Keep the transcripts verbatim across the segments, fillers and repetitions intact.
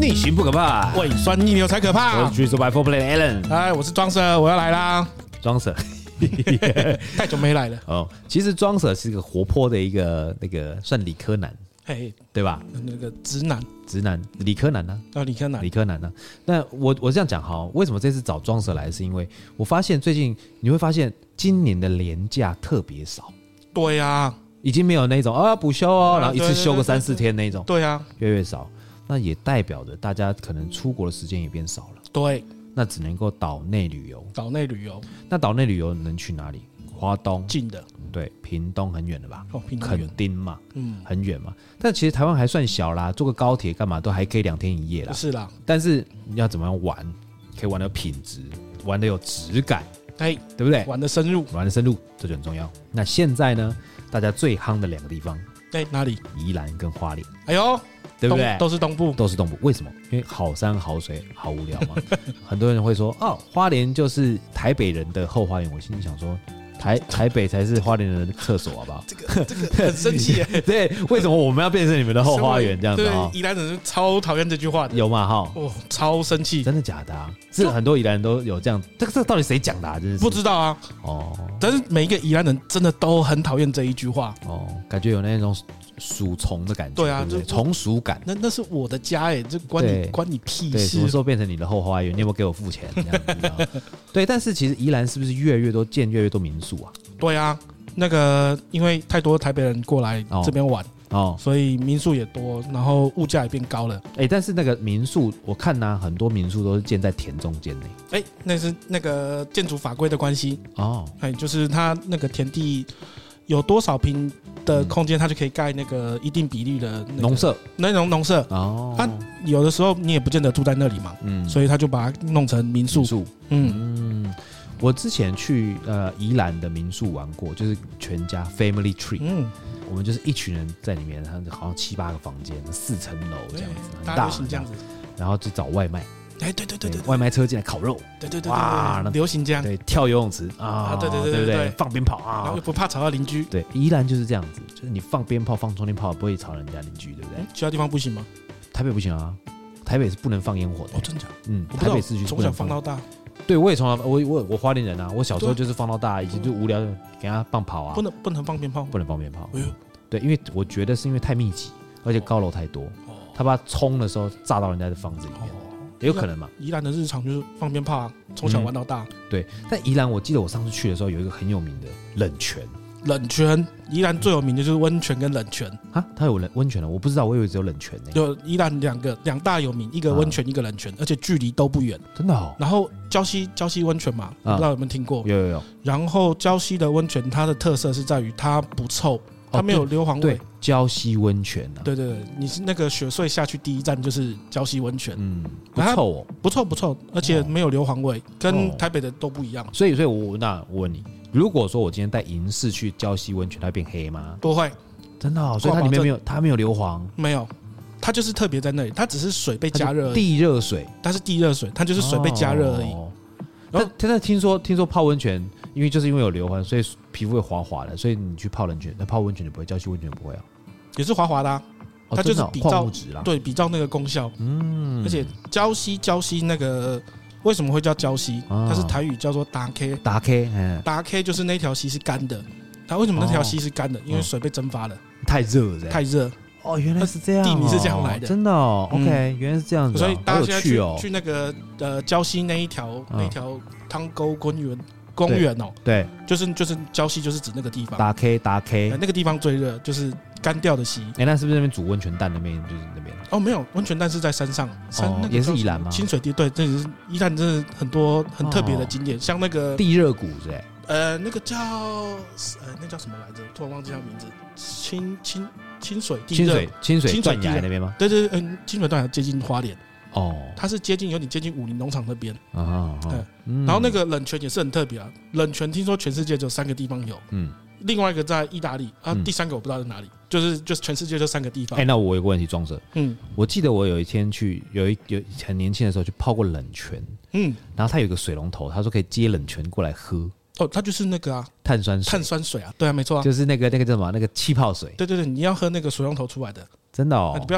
内心不可怕， 胃酸逆流才可怕。 我是 Drizzle by Four Play 的 Alan， 哎，我是庄 Sir， 我要来啦。 庄 Sir 太久没来了。 哦，其实庄 Sir 是一个活泼的一个那个算理科男， 嘿， 对吧？ 那个直男， 直男，理科男呢、 啊？哦，理科男， 理科男呢、啊？那我我这样讲哈，为什么这次找庄 Sir 来？是因为我发现最近你会发现今年的连假特别少。 对呀、啊， 已经没有那种啊补休哦，然后一次休个三四天那种。 对啊， 越来越少。那也代表着大家可能出国的时间也变少了。 对， 那只能够岛内旅游。 岛内旅游， 那岛内旅游能去哪里？花东近的， 对，屏东很远的吧？ 哦，屏东垦丁嘛， 嗯， 很远嘛。但其实台湾还算小啦，坐个高铁干嘛都还可以两天一夜啦。 是啦， 但是你要怎么样玩，可以玩的有品质，玩的有质感， 哎， 对不对？ 玩的深入， 玩的深入，这就很重要。那现在呢，大家最夯的两个地方， 哎，哪里？ 宜兰跟花莲， 哎呦， 对不对？ 都是东部， 都是东部。为什么？因为好山好水，好无聊嘛。很多人会说，哦，花莲就是台北人的后花园。我心里想说，台台北才是花莲人的厕所，好不好？ 这个这个很生气耶。 对，为什么我们要变成你们的后花园这样子啊？ 对，宜兰人是超讨厌这句话的。 有嘛哈？ 哦，超生气， 真的假的啊？是很多宜兰人都有这样，这个这个到底谁讲的啊？真是不知道啊。 哦， 但是每一个宜兰人真的都很讨厌这一句话。 哦，感觉有那种属虫的感觉， 对啊， 对不对？从属感。 那那是我的家哎，这关你关你屁事。 对，什么时候变成你的后花园？你有没有给我付钱？这样子对，但是其实宜兰是不是越来越多建越来越多民宿啊？ 对啊，那个因为太多台北人过来这边玩哦，所以民宿也多，然后物价也变高了。 哎、欸，但是那个民宿我看呢、啊，很多民宿都是建在田中间呢。 哎、欸，那是那个建筑法规的关系哦。哎，就是它那个田地有多少坪的空间，它就可以盖那个一定比例的农舍， 那种农舍哦。 它、啊、有的时候你也不见得住在那里嘛，嗯，所以他就把它弄成民宿。民宿嗯嗯。我之前去呃宜兰的民宿玩过，就是全家 family tree， 嗯，我们就是一群人在里面，好像七八个房间，四层楼这样子，很大这样子， 然后就找外卖， 哎，对对对 对, 對， 外卖车进来烤肉， 对对对，哇，流行这样， 对，跳游泳池啊，对对对对对，放鞭炮啊， 然后又不怕吵到邻居， 对，宜兰就是这样子，就是你放鞭炮、放充电炮不会吵人家邻居，对不对？ 其他地方不行吗？ 台北不行啊，台北是不能放烟火的， 哦，真假？ 嗯，台北市区从小放到大。 对，我也从来我我我花莲人啊，我小时候就是放到大，以前就无聊给他放炮啊， 不能不能放鞭炮， 不能放鞭炮。哎呦，对，因为我觉得是因为太密集，而且高楼太多，哦、他把它冲的时候炸到人家的房子里面，哦、也有可能嘛。 宜兰的日常就是放鞭炮啊，从小玩到大、嗯。 对，但宜兰我记得我上次去的时候有一个很有名的冷泉。 冷泉，宜兰最有名的就是温泉跟冷泉啊，它有冷温泉了，我不知道，我以为只有冷泉呢。 有宜兰两个两大有名，一个温泉，一个冷泉，而且距离都不远， 真的哦。 然后礁溪礁溪温泉嘛，不知道有没有听过？ 有有有。 然后礁溪的温泉，它的特色是在于它不臭，它没有硫磺味。 对，礁溪温泉啊。 对对对，你是那个雪隧下去第一站就是礁溪温泉，嗯， 不臭哦， 不臭不臭，而且没有硫磺味，跟台北的都不一样。 所以，所以我那我问你。如果说我今天带银饰去礁溪温泉，它会变黑吗？ 不会， 真的、哦。所以它里面没有，它没有硫磺， 没有，它就是特别在那里，它只是水被加热而已， 地热水， 它是地热水，它就是水被加热而已。 哦、然后现在听说，听说泡温泉，因为就是因为有硫磺，所以皮肤会滑滑的，所以你去泡冷泉，那泡温泉就不会，礁溪温泉不会啊， 也是滑滑的、啊。 哦、 它就是比照、 哦、 对比照那个功效，嗯，而且礁溪礁溪那个。为什么会叫礁溪？它是台语叫做打 K， 打 K， 打 K 就是那条溪是干的。它为什么那条溪是干的？因为水被蒸发了， 太热了， 太热。 哦，原来是这样、哦， 地名是这样来的， 真的哦。OK，、嗯、原来是这样子、哦， 所以大家现在去, 去,、 哦、 去那个呃礁溪那一条、嗯、那条汤沟公园公园哦， 对， 就是就是礁溪就是指那个地方。 打 K 打 K， 那个地方最热，就是干掉的溪。 哎、欸，那是不是那边煮温泉蛋那边就是那边？ 哦，没有，温泉蛋是在山上，山、 哦、 那个也是宜兰吗？ 清水地，对，这是宜兰，真的很多很特别的景点，哦、像那个地热谷是哎， 呃，那个叫呃，那叫什么来着？突然忘记他名字。清清清水地热， 清水清水清断崖那边吗？ 对对对，嗯，清水断崖接近花莲。 哦， 它是接近有点接近武林农场那边啊，对、 嗯，然后那个冷泉也是很特别啊，冷泉听说全世界只有三个地方有，嗯，另外一个在意大利啊，嗯、第三个我不知道在哪里，就是就是全世界就三个地方。 哎、欸，那我有个问题，庄社，嗯，我记得我有一天去，有一有很年轻的时候去泡过冷泉，嗯，然后它有一个水龙头，他说可以接冷泉过来喝。 哦，它就是那个啊， 碳酸水， 碳酸水啊，对啊，没错啊， 就是那个那个叫什么，那个气泡水。 对对对，你要喝那个水龙头出来的， 真的哦， 你不要去。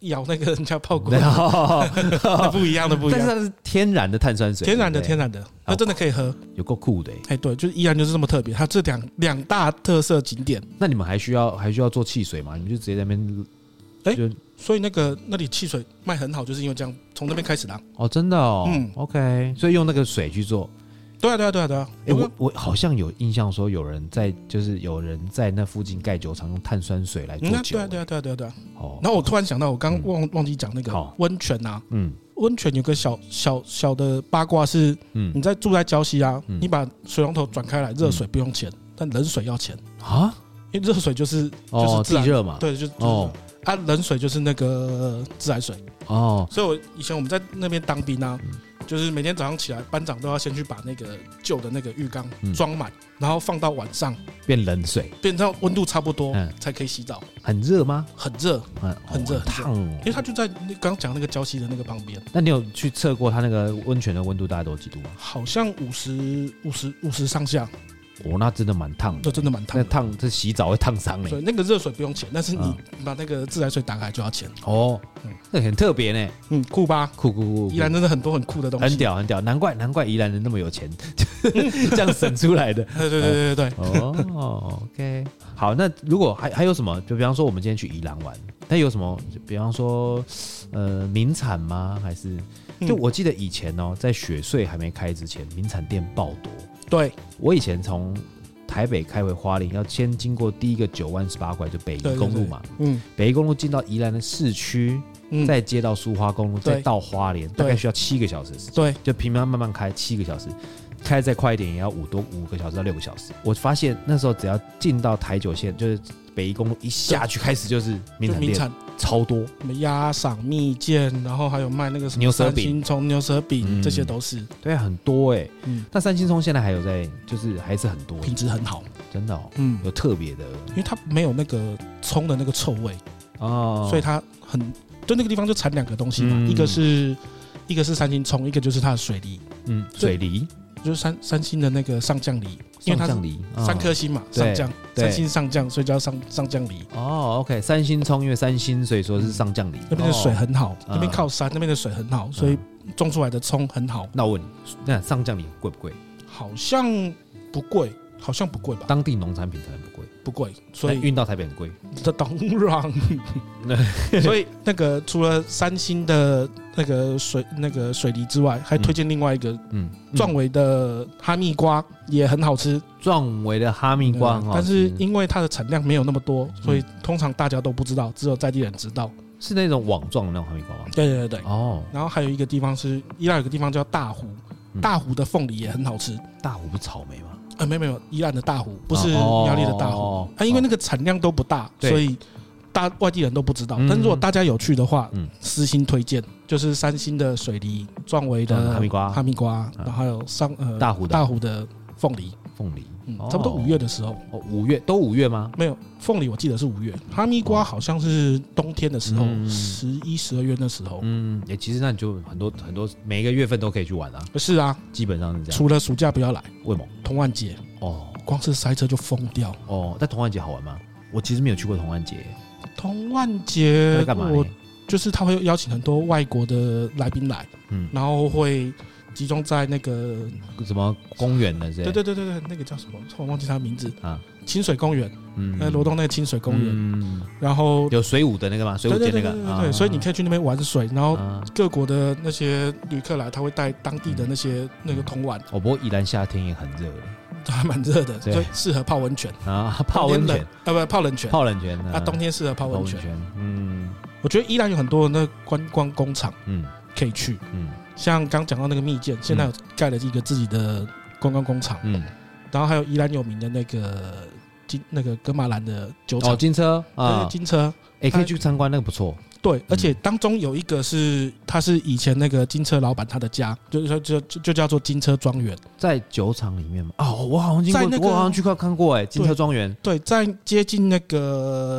咬那个人家泡过，那不一样的不一样。 但是它是天然的碳酸水， 天然的天然的，那真的可以喝， 有够酷的。 哎，对，就是宜兰就是这么特别，它这两两大特色景点。 那你们还需要还需要做汽水吗？你们就直接在那边， 哎，所以那个那里汽水卖很好，就是因为这样，从那边开始的。 哦，真的哦，嗯 ，OK， 所以用那个水去做。 对啊，对啊，对啊，对啊！ 哎、欸，我我好像有印象说，有人在就是有人在那附近盖酒厂，用碳酸水来做酒、嗯。 对啊，对啊，对啊，对啊，对啊。哦，然后我突然想到，我刚忘忘记讲那个温泉啊。嗯，温泉有个小小小的八卦是，嗯，你在住在礁溪啊，嗯、你把水龙头转开来，热水不用钱，嗯、但冷水要钱啊，因为热水就是就是地热嘛， 对，就就是、哦、啊，冷水就是那个自来水哦。所以我以前我们在那边当兵啊。嗯，就是每天早上起来，班长都要先去把那个旧的那个浴缸装满、嗯，然后放到晚上变冷水， 变到温度差不多、嗯、才可以洗澡。 很热吗？ 很热， 嗯， 很热， 很烫、哦。 因为它就在刚刚讲那个礁溪的那个旁边。 那你有去测过它那个温泉的温度大概多少几度吗？ 好像五十、五十、五十上下。 哦，那真的蛮烫的， 这真的蛮烫的。 那烫，这洗澡会烫伤嘞。 对，那个热水不用钱，但是你把那个自来水打开就要钱。 哦，嗯，那很特别呢。 嗯，酷吧？ 酷酷酷！ 宜兰真的很多很酷的东西， 很屌很屌，难怪难怪宜兰人那么有钱，这样省出来的。 对对对对对。 哦 ，OK， 好，那如果还还有什么？就比方说我们今天去宜兰玩，那有什么？比方说，呃，名产吗？还是就我记得以前哦，在雪隧还没开之前，名产店爆多。对，我以前从台北开回花莲，要先经过第一个九弯十八拐，就北宜公路嘛。對對對嗯，北宜公路进到宜兰的市区、嗯，再接到蘇花公路，再到花莲，大概需要七个小时的时间。对，就平常慢慢开七个小时，开再快一点也要五多五个小时到六个小时。我发现那时候只要进到台九线，就是北宜公路一下去开始就是名产店，超多， 什么鸭赏、蜜饯，然后还有卖那个什么三星葱、牛舌饼、嗯，这些都是。 对，很多哎、欸。嗯，那三星葱现在还有在，就是还是很多， 品质很好， 真的哦。嗯，有特别的， 因为它没有那个葱的那个臭味哦，所以它很，就那个地方就产两个东西嘛，嗯、一个是一个是三星葱，一个就是它的水梨。嗯， 水梨。 就是三三星的那个上酱梨，因为它是三颗星嘛，上酱三星上酱，所以叫上上酱梨。 哦 ，OK， 三星葱因为三星，所以说是上酱梨。 那边的水很好，那边靠山，那边的水很好，所以种出来的葱很好。 那我问你，那上酱梨贵不贵？ 好像不贵，好像不贵吧？ 当地农产品可能不贵， 不贵，所以运到台北很贵。 这当然，所以那个除了三星的那个水那个水梨之外，还推荐另外一个，嗯，壮维的哈密瓜也很好吃。 壮维的哈密瓜很好吃， 但是因为它的产量没有那么多，所以通常大家都不知道，只有在地人知道。 是那种网状的那种哈密瓜吗？ 对对对对。哦。然后还有一个地方是，宜兰有个地方叫大湖，大湖的凤梨也很好吃。 大湖不是草莓吗？ 呃，没有没有，宜兰的大湖不是苗栗的大湖，啊，因为那个产量都不大，所以大外地人都不知道。但是如果大家有去的话，私心推荐就是三星的水梨、壮维的哈密瓜、哈密瓜，然后还有上呃大湖大湖的凤梨， 凤梨， 嗯，差不多五月的时候。 哦，五月都五月吗？ 没有，凤梨我记得是五月，哈密瓜好像是冬天的时候，十一、十二月那时候。 嗯，也其实那你就很多很多每一个月份都可以去玩啊。 是啊， 基本上是这样。 除了暑假不要来， 为什么？ 童玩节哦，光是塞车就疯掉哦。但童玩节好玩吗？我其实没有去过童玩节。 童玩节干嘛？我就是他会邀请很多外国的来宾来，嗯，然后会集中在那个什么公园的，对对对对对，那个叫什么？我忘记他的名字啊。清水公园，嗯，那罗东那个清水公园，嗯，然后有水舞的那个嘛，水舞节那个， 对对对，所以你可以去那边玩水，然后各国的那些旅客来，他会带当地的那些那个童玩。 哦，不过宜兰夏天也很热的，还蛮热的，所以适合泡温泉啊，泡温泉啊，不泡冷泉， 泡冷泉啊，冬天适合泡温泉。嗯，我觉得宜兰有很多那观光工厂，嗯，可以去，嗯，像刚讲到那个蜜饯，现在有盖了一个自己的观光工厂，嗯，然后还有宜兰有名的那个。金那个噶玛兰的酒厂哦，金车啊， 金车， 哎，可以去参观，那个不错。 对，而且当中有一个是，他是以前那个金车老板他的家，就就就就叫做金车庄园， 在酒厂里面嘛。哦，我好像经过，我好像去看看过，哎，金车庄园。 对，在接近那个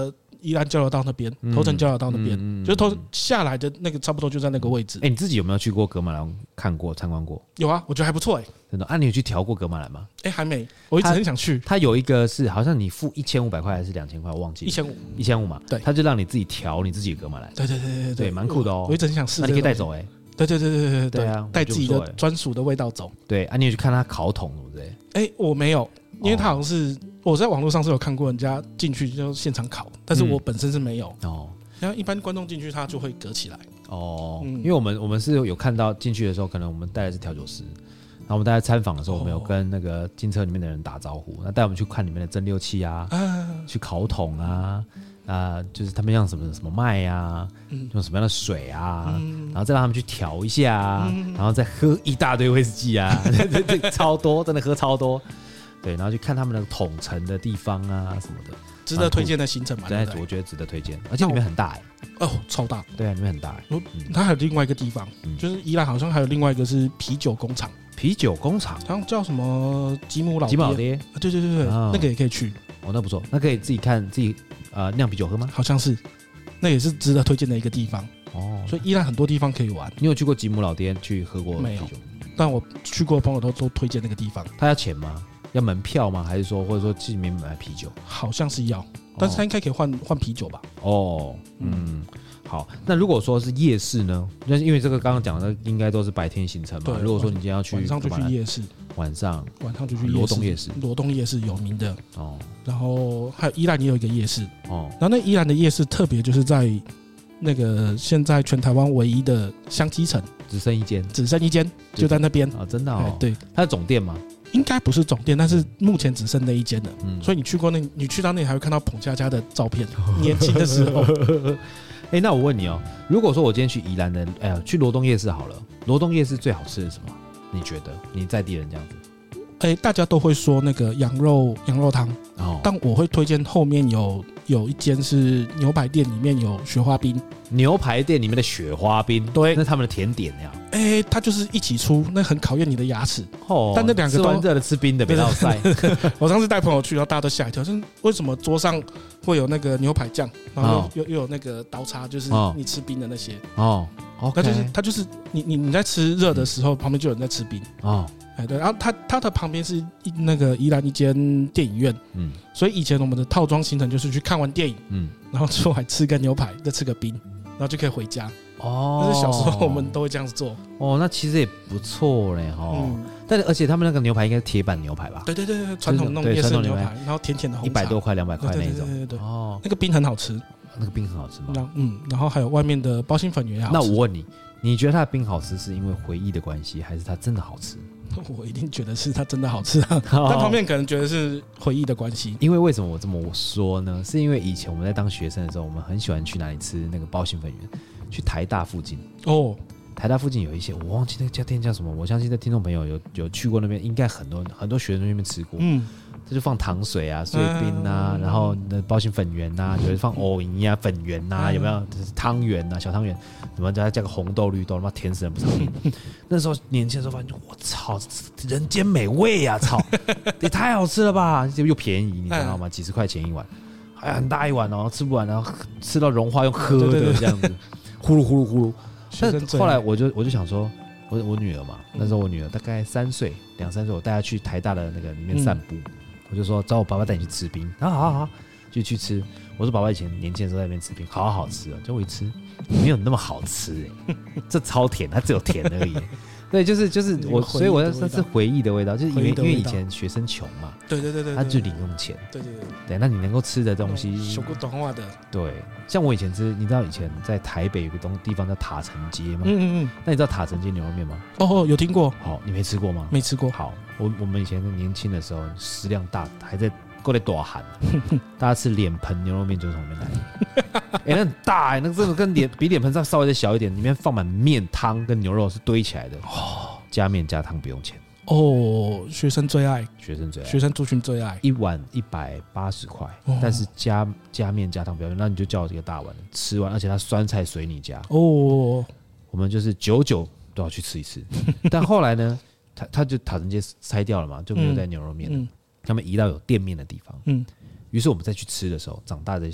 宜兰交流道那边，头城交流道那边，嗯嗯、就是头下来的那个差不多就在那个位置。 哎、欸，你自己有没有去过噶玛兰看过参观过？ 有啊，我觉得还不错哎、欸。 真的啊，你有去调过噶玛兰吗？ 哎、欸，还没，我一直很想去。 它有一个是好像你付一千五百块还是两千块，我忘记了。 一千五， 一千五嘛。对，他就让你自己调你自己的噶玛兰。 对对对对对，蛮酷的哦、喔。 我一直很想试、這個， 那你可以带走哎、欸。 对对对对对对啊， 带自己的专属的味道走。 对啊，你有去看他烤桶对不对？ 哎、欸，我没有，因为他好像是、哦、我在网络上是有看过人家进去就现场烤，但是我本身是没有。嗯、哦，然后一般观众进去他就会隔起来。 哦，嗯、因为我们我们是有看到进去的时候，可能我们带的是调酒师，然后我们带来参访的时候，我们有跟那个进车里面的人打招呼，那带我们去看里面的蒸馏器啊，啊去烤桶啊。啊、呃，就是他们用什么什么麦啊，嗯、用什么样的水啊，嗯、然后再让他们去调一下啊，嗯、然后再喝一大堆威士忌啊，对对对，超多，真的喝超多。对，然后去看他们的桶陈的地方啊什么的， 值得推荐的行程嘛？ 对，我觉得值得推荐，而且里面很大哎、 欸，哦，超大， 对啊，里面很大哎、欸。 嗯、它还有另外一个地方，嗯、就是宜兰好像还有另外一个是啤酒工厂， 啤酒工厂， 好像叫什么吉姆老吉姆老爹， 啊，对对对对，哦、那个也可以去。 哦，那不错，那可以自己看自己呃酿啤酒喝吗？ 好像是，那也是值得推荐的一个地方哦。所以宜兰很多地方可以玩。 你有去过吉姆老爹去喝过啤酒？没有， 但我去过的朋友都都推荐那个地方。 他要钱吗？要门票吗？还是说或者说去里面买啤酒？ 好像是要，但是他应该可以换换啤酒吧？ 哦，嗯。好，那如果说是夜市呢？那因为这个刚刚讲的应该都是白天行程嘛。如果说你今天要去晚上就去夜市， 晚上晚上就去罗东夜市， 罗东夜市有名的哦。然后还有宜兰也有一个夜市哦。然后那宜兰的夜市特别就是在那个现在全台湾唯一的香积城， 只剩一间， 只剩一间，就在那边啊，真的哦。 对， 它是总店吗？ 应该不是总店，但是目前只剩那一间了。嗯，所以你去过那，你去到那里还会看到彭佳佳的照片，年轻的时候。 哎、欸，那我问你哦，如果说我今天去宜兰的，哎呀，去罗东夜市好了，罗东夜市最好吃的是什么？你觉得？你在地人这样子？ 哎、欸，大家都会说那个羊肉羊肉汤，哦，但我会推荐后面有有一间是牛排店，里面有雪花冰。 牛排店里面的雪花冰， 对， 那他们的甜点呀。 哎、欸，它就是一起出，那很考验你的牙齿。 哦， 但那两个都吃完热的吃冰的，别闹塞。 我上次带朋友去，然后大家都吓一跳，是为什么桌上会有那个牛排酱，然后又、哦、又有那个刀叉，就是你吃冰的那些。哦，哦，那就是它就是你你你在吃热的时候，旁边就有人在吃冰。哦。哎，对，然后它它的旁边是那个宜兰一间电影院，嗯，所以以前我们的套装行程就是去看完电影，嗯，然后出来吃个牛排，再吃个冰，然后就可以回家。哦，但是小时候我们都会这样子做。 哦，那其实也不错嘞，哈。嗯，但是而且他们那个牛排应该是铁板牛排吧？ 对对对，传统那种夜市牛排，然后甜甜的红茶， 一百多块、两百块那种。 对对对对。哦，那个冰很好吃， 那个冰很好吃吗？ 嗯，然后还有外面的包心粉圆也好吃。 那我问你，你觉得它的冰好吃是因为回忆的关系，还是它真的好吃？ 我一定觉得是它真的好吃啊，但旁边可能觉得是回忆的关系。 因为为什么我这么说呢？是因为以前我们在当学生的时候，我们很喜欢去哪里吃那个包心粉圆？去台大附近哦，台大附近有一些，我忘记那家店叫什么。我相信在听众朋友有有去过那边，应该很多很多学生在那边吃过。嗯，这就放糖水啊、碎冰啊，嗯、然后那包心粉圆啊，有的放藕泥啊、粉圆啊，有没有？汤圆啊、小汤圆，什么再加个红豆、绿豆，他妈甜死人不少。那时候年轻的时候发现，我操，人间美味啊！操，也太好吃了吧！又便宜，你知道吗？几十块钱一碗，还很大一碗哦，吃不完，然后吃到融化用喝的这样子。呼噜呼噜呼噜，但后来我就我就想说，我我女儿嘛，那时候我女儿大概三岁两三岁，我带她去台大的那个里面散步，嗯、我就说找我爸爸带你去吃冰，啊好好好，就去吃。我说爸爸以前年轻的时候在那边吃冰，好好吃哦，结果一吃没有那么好吃哎，这超甜，它只有甜而已。对，就是就是我，所以我说是回忆的味道，就是因为因为以前学生穷嘛， 对对对对， 他就零用钱， 对对对， 对，那你能够吃的东西， 手工短化的， 对，像我以前吃，你知道以前在台北有个东地方叫塔城街吗？嗯嗯嗯，那你知道塔城街牛肉面吗？ 哦哦，有听过， 好，你没吃过吗？ 没吃过。 好，我我们以前年轻的时候食量大，还在过来大喊，大家吃脸盆牛肉面就是从那边来的，哎、欸，那很大哎、欸，那这个跟脸比脸盆再稍微再小一点，里面放满面汤跟牛肉是堆起来的，哦。加面加汤不用钱哦，学生最爱， 学生最爱， 学生族群最爱， 一碗一百八十块，但是加加面加汤不用，那你就叫我这个大碗吃完，而且它酸菜随你加哦。我们就是久久都要去吃一次，但后来呢，他他就塔城街拆掉了嘛，就没有在牛肉面了，嗯、他们移到有店面的地方，嗯，于是我们再去吃的时候，长大这一次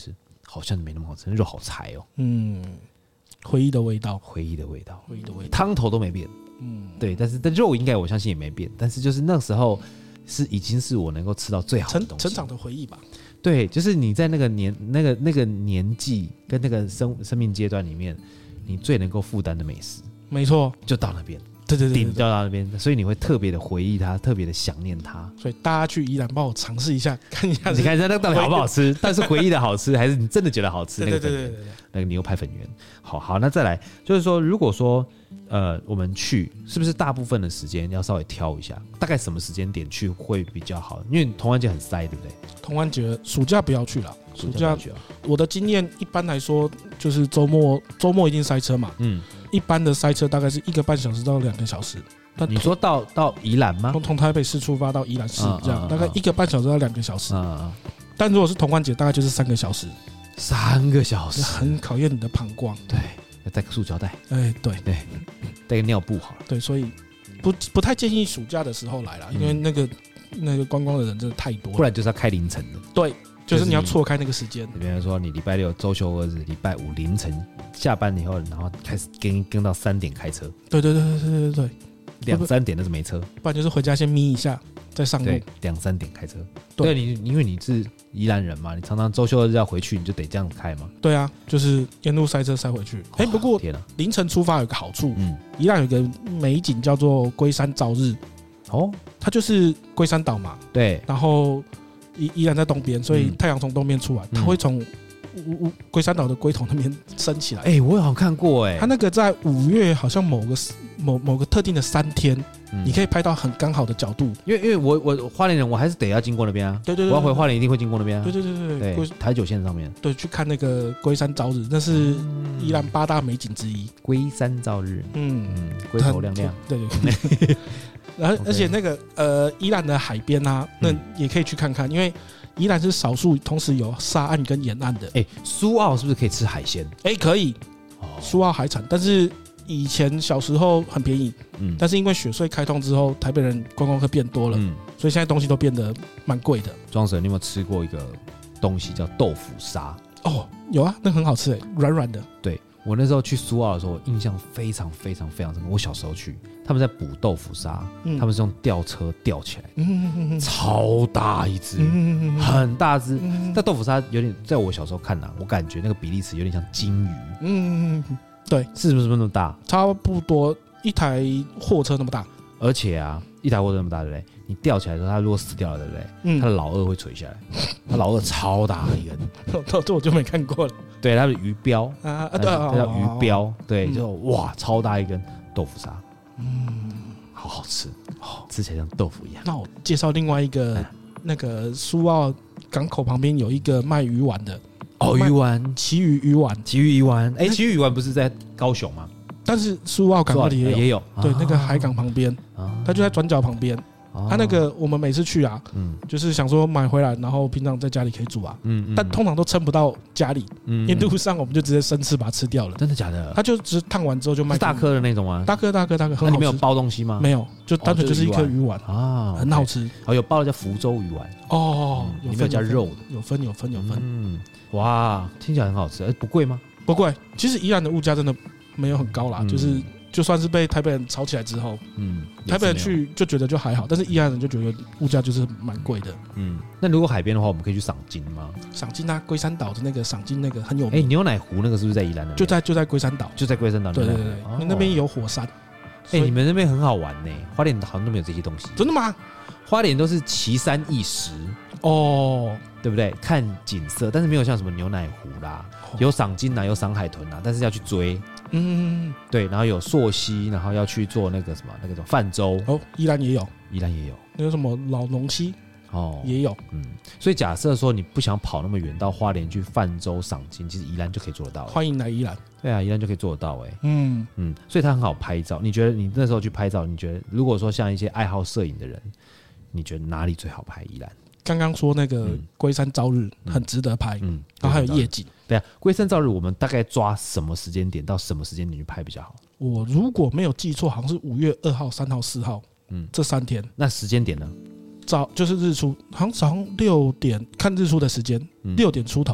好像没那么好吃，那肉好柴哦。 嗯，回忆的味道， 回忆的味道， 回忆的味道， 汤头都没变。嗯，对，但是但肉应该我相信也没变，但是就是那时候是已经是我能够吃到最好的东西， 成长的回忆吧。 对，就是你在那个年那个那个年纪跟那个生生命阶段里面，你最能够负担的美食， 没错， 就到那边。 对对 对, 对, 对， 顶掉到那边，所以你会特别的回忆它，特别的想念它。 所以大家去宜兰帮我尝试一下，看一下， 你看一下那个到底好不好吃？但是回忆的好吃，还是你真的觉得好吃？ 对对对对对， 那个牛排粉圆，好好，那再来就是说，如果说呃我们去，是不是大部分的时间要稍微挑一下，大概什么时间点去会比较好？因为同安节很塞，对不对？ 同安节暑假不要去了，暑假去啊。 我的经验一般来说就是周末，周末一定塞车嘛，嗯，一般的塞车大概是一个半小时到两个小时。 你说到到宜兰吗？ 从从台北市出发到宜兰市，这样大概一个半小时到两个小时。但如果是同安节，大概就是三个小时。 三个小时， 很考验你的膀胱。 对，要带个塑胶袋。 哎，对对，带个尿布好了。 对，所以不不太建议暑假的时候来了，因为那个那个观光的人真的太多了。 不然就是要开凌晨的。 对，就是你要错开那个时间。 比方说，你礼拜六周休二日，礼拜五凌晨下班以后，然后开始跟跟到三点开车。 对对对对对对对。 两三点那是没车， 不然就是回家先眯一下，再上路。 对，两三点开车。对，你因为你是宜兰人嘛，你常常周休二日要回去，你就得这样开嘛。 对啊，就是沿路塞车塞回去。哎、欸，不过凌晨出发有个好处，嗯，宜兰有个美景叫做龟山照日。哦，它就是龟山岛嘛。对。然后宜宜兰在东边，所以太阳从东边出来，它会从龟山岛的龟头那边升起来。 哎、欸，我有好像看过哎、欸， 它那个在五月好像某个某某个特定的三天，嗯、你可以拍到很刚好的角度。 因为因为我我花莲人，我还是得要经过那边啊。 对对 对, 对， 我要回花莲一定会经过那边啊。 对对对对对，台九线上面。 对，去看那个龟山照日，那是宜兰八大美景之一。 龟山照日，嗯嗯，龟头亮亮。 对对对。然后而且那个呃宜兰的海边啊，那也可以去看看，因为宜兰是少数同时有沙岸跟沿岸的。 哎、欸，苏澳是不是可以吃海鲜？ 哎、欸，可以。苏澳海产，但是以前小时候很便宜，嗯，但是因为雪隧开通之后，台北人观光客变多了，嗯，所以现在东西都变得蛮贵的。 庄神，你有没有吃过一个东西叫豆腐沙？ 哦，有啊，那很好吃哎，软软的。 对，我那时候去苏澳的时候，印象非常非常非常深刻。我小时候去，他们在捕豆腐沙，嗯、他们是用吊车吊起来，嗯嗯嗯、超大一只，嗯嗯、很大只。嗯、但豆腐沙有点，在我小时候看啊，我感觉那个比例尺有点像金鱼。嗯， 对， 是不是那么大？ 差不多一台货车那么大。 而且啊，一台货车那么大，对不对？你吊起来的时候，它如果死掉了，对不对？嗯，它的老二会垂下来，它老二超大一根， 这我就没看过了。 对，它的鱼标啊，对，它叫鱼标，对，就哇，超大一根豆腐沙，嗯，好好吃，哦，吃起来像豆腐一样。 那我介绍另外一个，那个苏澳港口旁边有一个卖鱼丸的， 哦，鱼丸， 旗鱼鱼丸， 旗鱼鱼丸，哎，旗鱼鱼丸不是在高雄吗？ 但是苏澳港那里也有， 也有， 对，那个海港旁边，它就在转角旁边。他那个我们每次去啊，嗯，就是想说买回来，然后平常在家里可以煮啊，嗯，但通常都撑不到家里，嗯，因为路上我们就直接生吃把它吃掉了。 真的假的？ 他就只烫完之后就卖。是大颗的那种吗？ 大颗大颗大颗， 那里面有包东西吗？ 没有，就单纯就是一颗鱼丸啊，很好吃。 哦，有包的叫福州鱼丸哦，里面有加肉的， 有分有分有分。 嗯，哇，听起来很好吃，不贵吗？ 不贵，其实宜兰的物价真的没有很高啦，就是。就算是被台北人炒起来之后，嗯，台北人去就觉得就还好，但是宜兰人就觉得物价就是蛮贵的。 嗯，那如果海边的话，我们可以去赏金吗？ 赏金啊，龟山岛的那个赏金那个很有名。 哎、欸，牛奶湖那个是不是在宜兰的？ 就在就在龟山岛， 就在龟山岛。 对对对，哦、那边有火山。 哎、欸，你们那边很好玩呢，花莲好像都没有这些东西。 真的吗？ 花莲都是奇山异石哦，对不对？看景色，但是没有像什么牛奶湖啦，有赏金啊，有赏海豚啊，但是要去追。嗯，对，然后有溯溪，然后要去做那个什么那个什么泛舟哦，宜兰也有， 宜兰也有， 那个什么老农溪哦也有， 嗯，所以假设说你不想跑那么远到花莲去泛舟赏金，其实宜兰就可以做得到。 欢迎来宜兰， 对啊，宜兰就可以做得到哎、欸，嗯嗯，所以它很好拍照。你觉得你那时候去拍照，你觉得如果说像一些爱好摄影的人，你觉得哪里最好拍宜兰？ 刚刚说那个龟山朝日很值得拍，嗯，然后还有夜景。 对啊，龟山朝日我们大概抓什么时间点到什么时间点去拍比较好？ 我如果没有记错，好像是五月二号、三号、四号，嗯，这三天。 那时间点呢？ 早就是日出，好像早上六点看日出的时间，六点出头。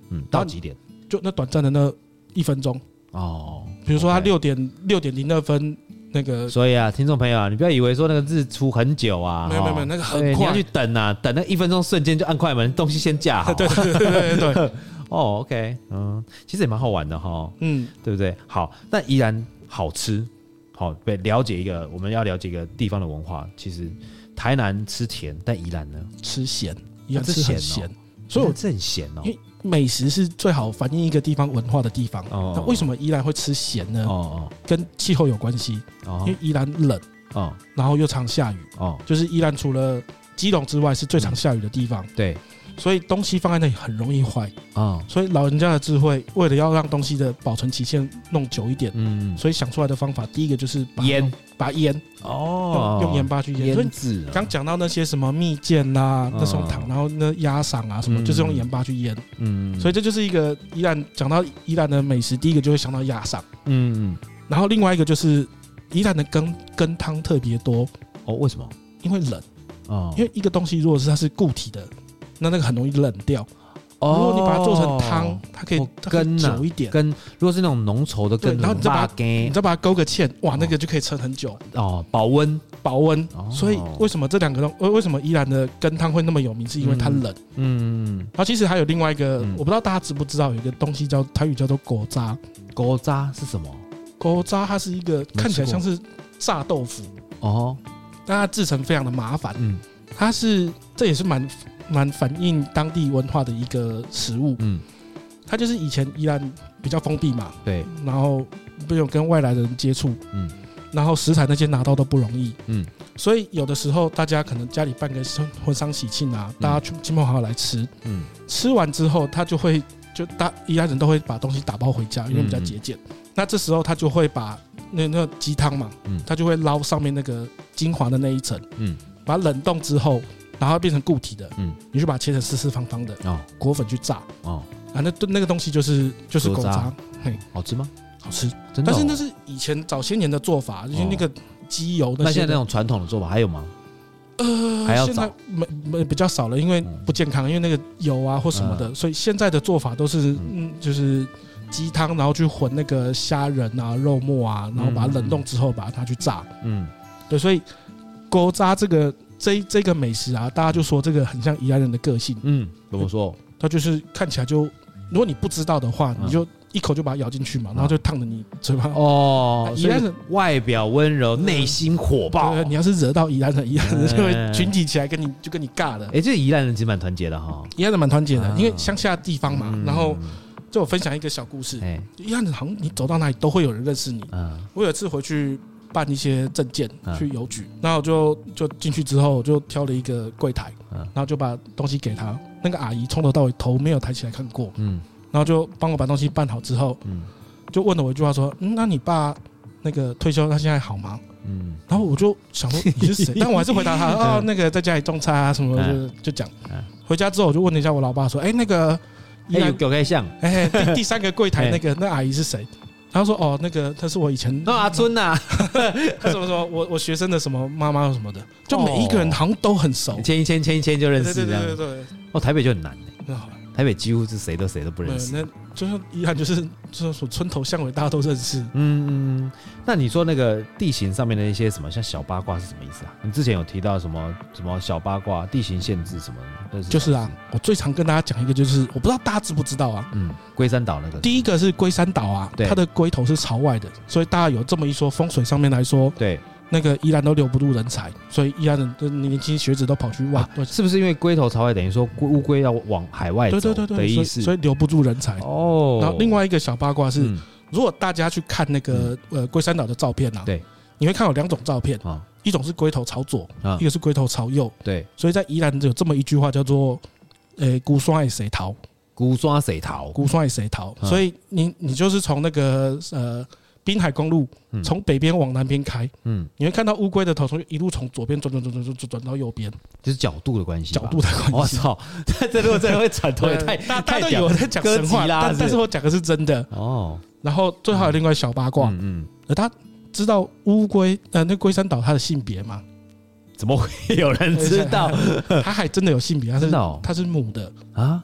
嗯，到几点？ 就那短暂的那一分钟哦。比如说他六点六点零二分那个， 所以啊，听众朋友啊，你不要以为说那个日出很久啊， 没有没有没有，那个很快， 你要去等啊，等那一分钟瞬间就按快门，东西先架好。 对对对对对对。 哦 ，OK， 嗯，其实也蛮好玩的哈，嗯，对不对？好，那宜兰好吃，好，对，了解一个，我们要了解一个地方的文化。其实台南吃甜，但宜兰呢吃咸，宜兰吃很咸， 所以我这很咸哦。 因为美食是最好反映一个地方文化的地方。哦，那为什么宜兰会吃咸呢？哦哦，跟气候有关系。哦，因为宜兰冷，哦，然后又常下雨。哦，就是宜兰除了基隆之外是最常下雨的地方。对。所以东西放在那里很容易坏啊，哦，所以老人家的智慧，为了要让东西的保存期限弄久一点，嗯，所以想出来的方法，第一个就是腌，把腌哦，用盐巴去腌。腌制。刚讲到那些什么蜜饯啦，那种糖，然后那鸭嗓啊什么，就是用盐巴去腌。嗯，所以这就是一个宜兰讲到宜兰的美食，第一个就会想到鸭嗓。嗯，然后另外一个就是宜兰的羹羹汤特别多哦，为什么？ 因为冷哦，因为一个东西如果是它是固体的。那那个很容易冷掉。哦，如果你把它做成汤，它可以更久一点。 跟如果是那种浓稠的羹， 然后你再把它，你再把它勾个芡，哇，那个就可以撑很久。 哦，保温， 保温。所以为什么这两个东，为什么宜兰的羹汤会那么有名？是因为它冷。嗯。然后其实还有另外一个，我不知道大家知不知道，有一个东西叫台语叫做果渣。 果渣是什么？ 果渣它是一个看起来像是炸豆腐哦，但它制成非常的麻烦。嗯，它是这也是蛮。蛮反映当地文化的一个食物，嗯，它就是以前宜兰比较封闭嘛，对，然后不用跟外来的人接触，嗯，然后食材那些拿到都不容易，嗯，所以有的时候大家可能家里办个婚丧喜庆啊，大家亲朋好友来吃，嗯，吃完之后他就会就大宜兰人都会把东西打包回家，因为比较节俭，嗯，那这时候他就会把那那鸡汤嘛，嗯，他就会捞上面那个精华的那一层，嗯，把它冷冻之后。然后变成固体的，嗯，你就把它切成四四方方的，哦，裹粉去炸，哦，啊，那那个东西就是就是果渣，嘿， 好吃吗？ 好吃，真的，但是那是以前早些年的做法，就是那个鸡油那些。 那现在那种传统的做法还有吗？ 呃，还要早，没没比较少了，因为不健康，因为那个油啊或什么的，所以现在的做法都是嗯，就是鸡汤，然后去混那个虾仁啊、肉末啊，然后把它冷冻之后把它拿去炸，嗯，对，所以果渣这个。这这个美食啊，大家就说这个很像宜兰人的个性。嗯， 怎么说？ 它就是看起来就，如果你不知道的话，你就一口就把它咬进去嘛，然后就烫着你嘴巴。哦， 宜兰人外表温柔，内心火爆。 对，你要是惹到宜兰人，宜兰人就会群体起来跟你就跟你尬的。 哎，这宜兰人其实蛮团结的哈。 宜兰人蛮团结的，因为乡下地方嘛。然后就我分享一个小故事。宜兰人好像你走到哪里都会有人认识你。我有一次回去。办一些证件去邮局，然后就就进去之后，我就挑了一个柜台，然后就把东西给他。那个阿姨从头到尾头没有抬起来看过，嗯，然后就帮我把东西办好之后，嗯，就问了我一句话说：“嗯，那你爸那个退休，他现在好吗？”嗯，然后我就想说你是谁，但我还是回答他啊，那个在家里种菜啊什么的，就讲。回家之后我就问了一下我老爸说：“哎，那个有有个像， 哎，第第三个柜台那个那阿姨是谁？”他说：“哦，那个他是我以前那阿春呐， 他怎么说？我我学生的什么妈妈什么的，就每一个人好像都很熟， 签一签签一签就认识这样。 对对对对。 哦，台北就很难哎，台北几乎是谁都谁都不认识。 那就是遗憾，就是就是村头巷尾大家都认识。 嗯嗯。那你说那个地形上面的一些什么，像小八卦是什么意思啊？你之前有提到什么什么小八卦、地形限制什么的？ 就是啊，我最常跟大家讲一个，就是我不知道大家知不知道啊。 嗯，龟山岛那个。 第一个是龟山岛啊，它的龟头是朝外的，所以大家有这么一说，风水上面来说，对。那个宜兰都留不住人才，所以宜兰人的年轻学子都跑去外、啊， 是不是因为龟头朝外，等于说乌龟要往海外走的意思， 所以留不住人才哦。然后另外一个小八卦是，嗯、如果大家去看那个、嗯、呃龟山岛的照片啊，对，你会看有两种照片啊，一种是龟头朝左，啊、一个是龟头朝右，对。所以在宜兰有这么一句话叫做，呃，孤山的谁逃？ 孤山谁逃？ 孤山的谁逃？所以你你就是从那个呃。滨海公路从北边往南边开，嗯，你会看到乌龟的头从一路从左边转转转转转转到右边， 就是角度的关系。 角度的关系。 我操！这如果真的会转头，也太大家都有在讲神话，但但是我讲的是真的哦。然后最后还有另外小八卦，嗯，而他知道乌龟呃那龟山岛它的性别吗？ 怎么会有人知道？ 它还真的有性别，它是它是母的啊。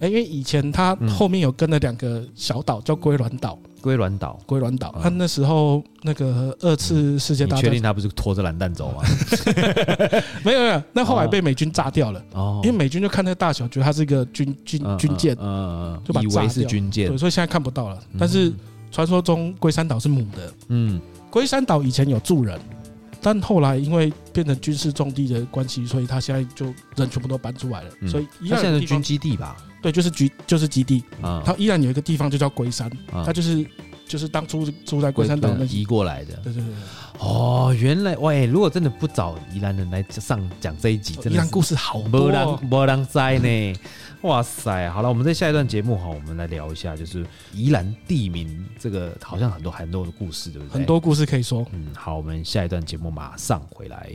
哎，因为以前它后面有跟了两个小岛，叫龟銮岛。 龟銮岛， 龟銮岛，他、嗯、那时候那个二次世界大战， 你确定他不是拖着蓝弹走吗？ 没有没有，那后来被美军炸掉了。哦，因为美军就看那个大小，觉得它是一个军军、嗯、军舰，嗯，就把它炸掉，以为是军舰，对，所以现在看不到了。嗯、但是传说中龟山岛是母的。嗯，龟山岛以前有住人，但后来因为变成军事重地的关系，所以他现在就人全部都搬出来了。嗯、所以它现在是军基地吧？ 对，就是基就是基地啊。它依然有一个地方就叫龟山，它、啊、就是就是当初住在龟山岛那移过来的。 对对对。 哦，原来喂，如果真的不找宜兰人来上讲这一集，真的宜兰故事好多、哦， 没人知呢。哇塞，好了，我们在下一段节目哈，我们来聊一下，就是宜兰地名这个，好像很多很多的故事，对不对？ 很多故事可以说。 嗯，好，我们下一段节目马上回来。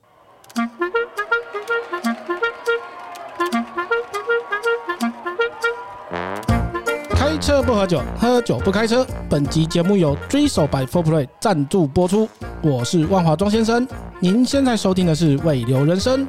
开车不喝酒，喝酒不开车。本集节目由追手 by four play 赞助播出。我是万华庄先生，您现在收听的是未留人生。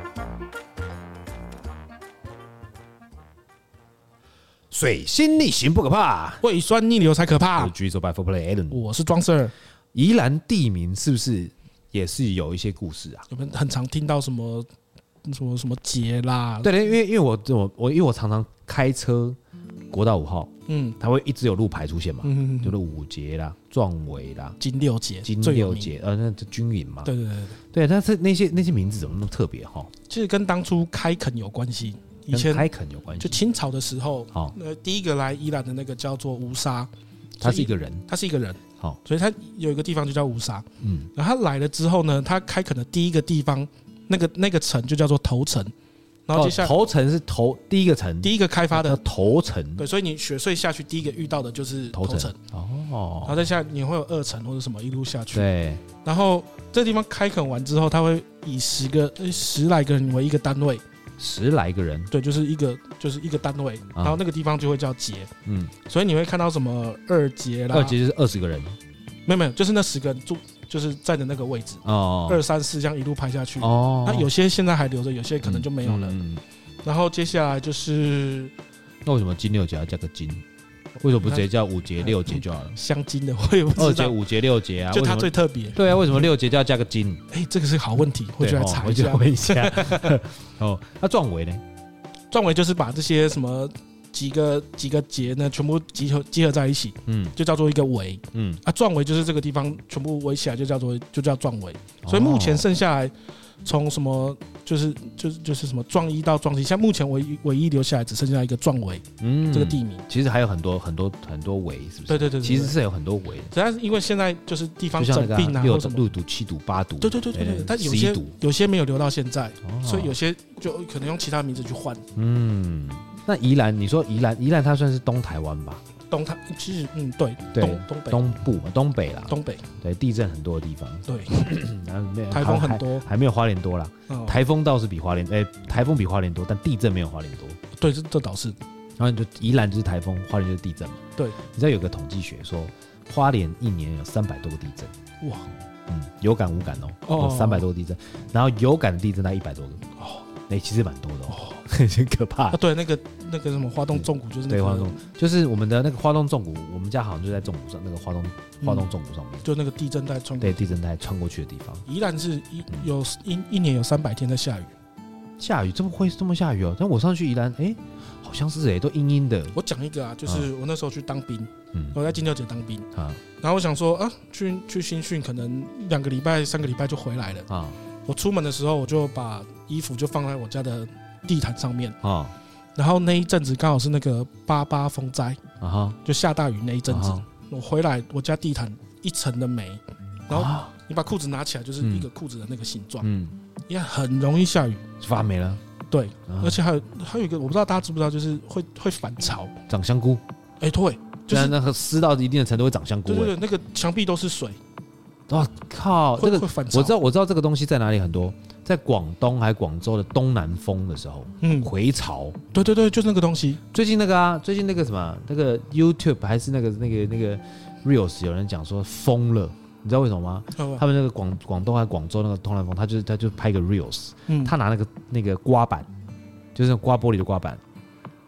水星逆行不可怕， 胃酸逆流才可怕。 我是追手 by four play Alan， 我是庄 Sir。 宜兰地名是不是也是有一些故事啊？ 我们很常听到什么什么什么节啦？ 对对，因为因为我我我因为我常常开车。国道五号，嗯，它会一直有路牌出现嘛，嗯，就是五节啦、壮围啦、 金六节、 金六节，呃，那是军营嘛， 对对对对， 对，但是那些那些名字怎么那么特别哈？ 其实跟当初开垦有关系，以前开垦有关系， 就清朝的时候，哦，呃，第一个来宜兰的那个叫做吴沙， 他是一个人， 他是一个人，好，所以他有一个地方就叫吴沙，嗯，然后他来了之后呢，他开垦的第一个地方，那个那个城就叫做头城。然后接下来、 哦、头城是头第一个城， 第一个开发的头城， 对，所以你雪隧下去第一个遇到的就是头城哦，然后再下来你会有二城或者什么一路下去， 对， 然后这地方开垦完之后，他会以十个十来个人为一个单位， 十来个人， 对，就是一个就是一个单位，然后那个地方就会叫节，嗯，所以你会看到什么二节啦， 二节就是二十个人， 没有没有，就是那十个人住。就是站的那个位置，哦，二三四这样一路排下去，哦，那有些现在还留着，有些可能就没有了。嗯嗯、然后接下来就是， 那为什么金六节要加个金？为什么不直接叫五节六节就好了？ 镶金的我也不知道。 二节五节六节啊， 就它最特别。 对啊，为什么六节就要加个金？ 哎、欸，这个是好问题，我就来查一下。 我就问一下。哦，那壮围呢？ 壮围就是把这些什么。几个几个节呢，全部集合集合在一起，嗯，就叫做一个围，嗯，啊，壮围就是这个地方全部围起来，就叫做就叫壮围。所以目前剩下来，从什么就是就是就是什么壮一到壮七，像目前唯一唯一留下来只剩下一个壮围，嗯，这个地名。 其实还有很多很多很多围，是不是？ 对对 对, 对， 其实是有很多围。 主要是因为现在就是地方整并啊， 六六堵、七堵、八堵， 对对对对对，但有些有些没有留到现在，所以有些就可能用其他名字去换，嗯。 那宜兰，你说宜兰，宜兰它算是东台湾吧？ 东台其实嗯对， 对东东北东部东北啦， 东北对地震很多的地方， 对， 然后台风很多， 还没有花莲多啦。哦、台风倒是比花莲，哎、欸，台风比花莲多，但地震没有花莲多。 对，这这倒是。 然后就宜兰就是台风，花莲就是地震嘛。 对， 你知道有个统计学说，花莲一年有三百多个地震。哇，嗯，有感无感哦，哦有三百多个地震，然后有感的地震那一百多个。哦。哎、欸，其实蛮多的哦，很可怕、 啊。对，那个那个什么花东纵谷就是那个， 对，花东就是我们的那个花东纵谷，我们家好像就在纵谷上，那个花东花东纵谷上面， 就那个地震带穿过， 对，地震带穿过去的地方。 宜兰是一有一一年有三百天在下雨， 下雨这么会这么下雨哦？但我上去宜兰，哎、欸，好像是哎、欸，都阴阴的。 我讲一个啊，就是我那时候去当兵，嗯，我在金六节当兵啊，然后我想说啊，去去新训，可能两个礼拜、三个礼拜就回来了啊。我出门的时候，我就把衣服就放在我家的地毯上面啊，然后那一阵子刚好是那个八八风灾啊，就下大雨那一阵子，我回来我家地毯一层的霉，然后你把裤子拿起来就是一个裤子的那个形状，嗯，因为很容易下雨发霉了， 对，而且还有还有一个我不知道大家知不知道，就是会会反潮， 长香菇， 哎，对，就是那个湿到一定的程度会长香菇， 对对对，那个墙壁都是水。 哇靠！这个我知道，我知道这个东西在哪里很多，在广东还广州的东南风的时候，嗯，回潮， 对对对，就是那个东西。 最近那个啊，最近那个什么，那个 YouTube 还是那个那个那个 Reels 有人讲说疯了，你知道为什么吗？哦、他们那个广广东还广州那个东南风，他就是他就拍一个 Reels，、嗯、他拿那个那个刮板，就是刮玻璃的刮板，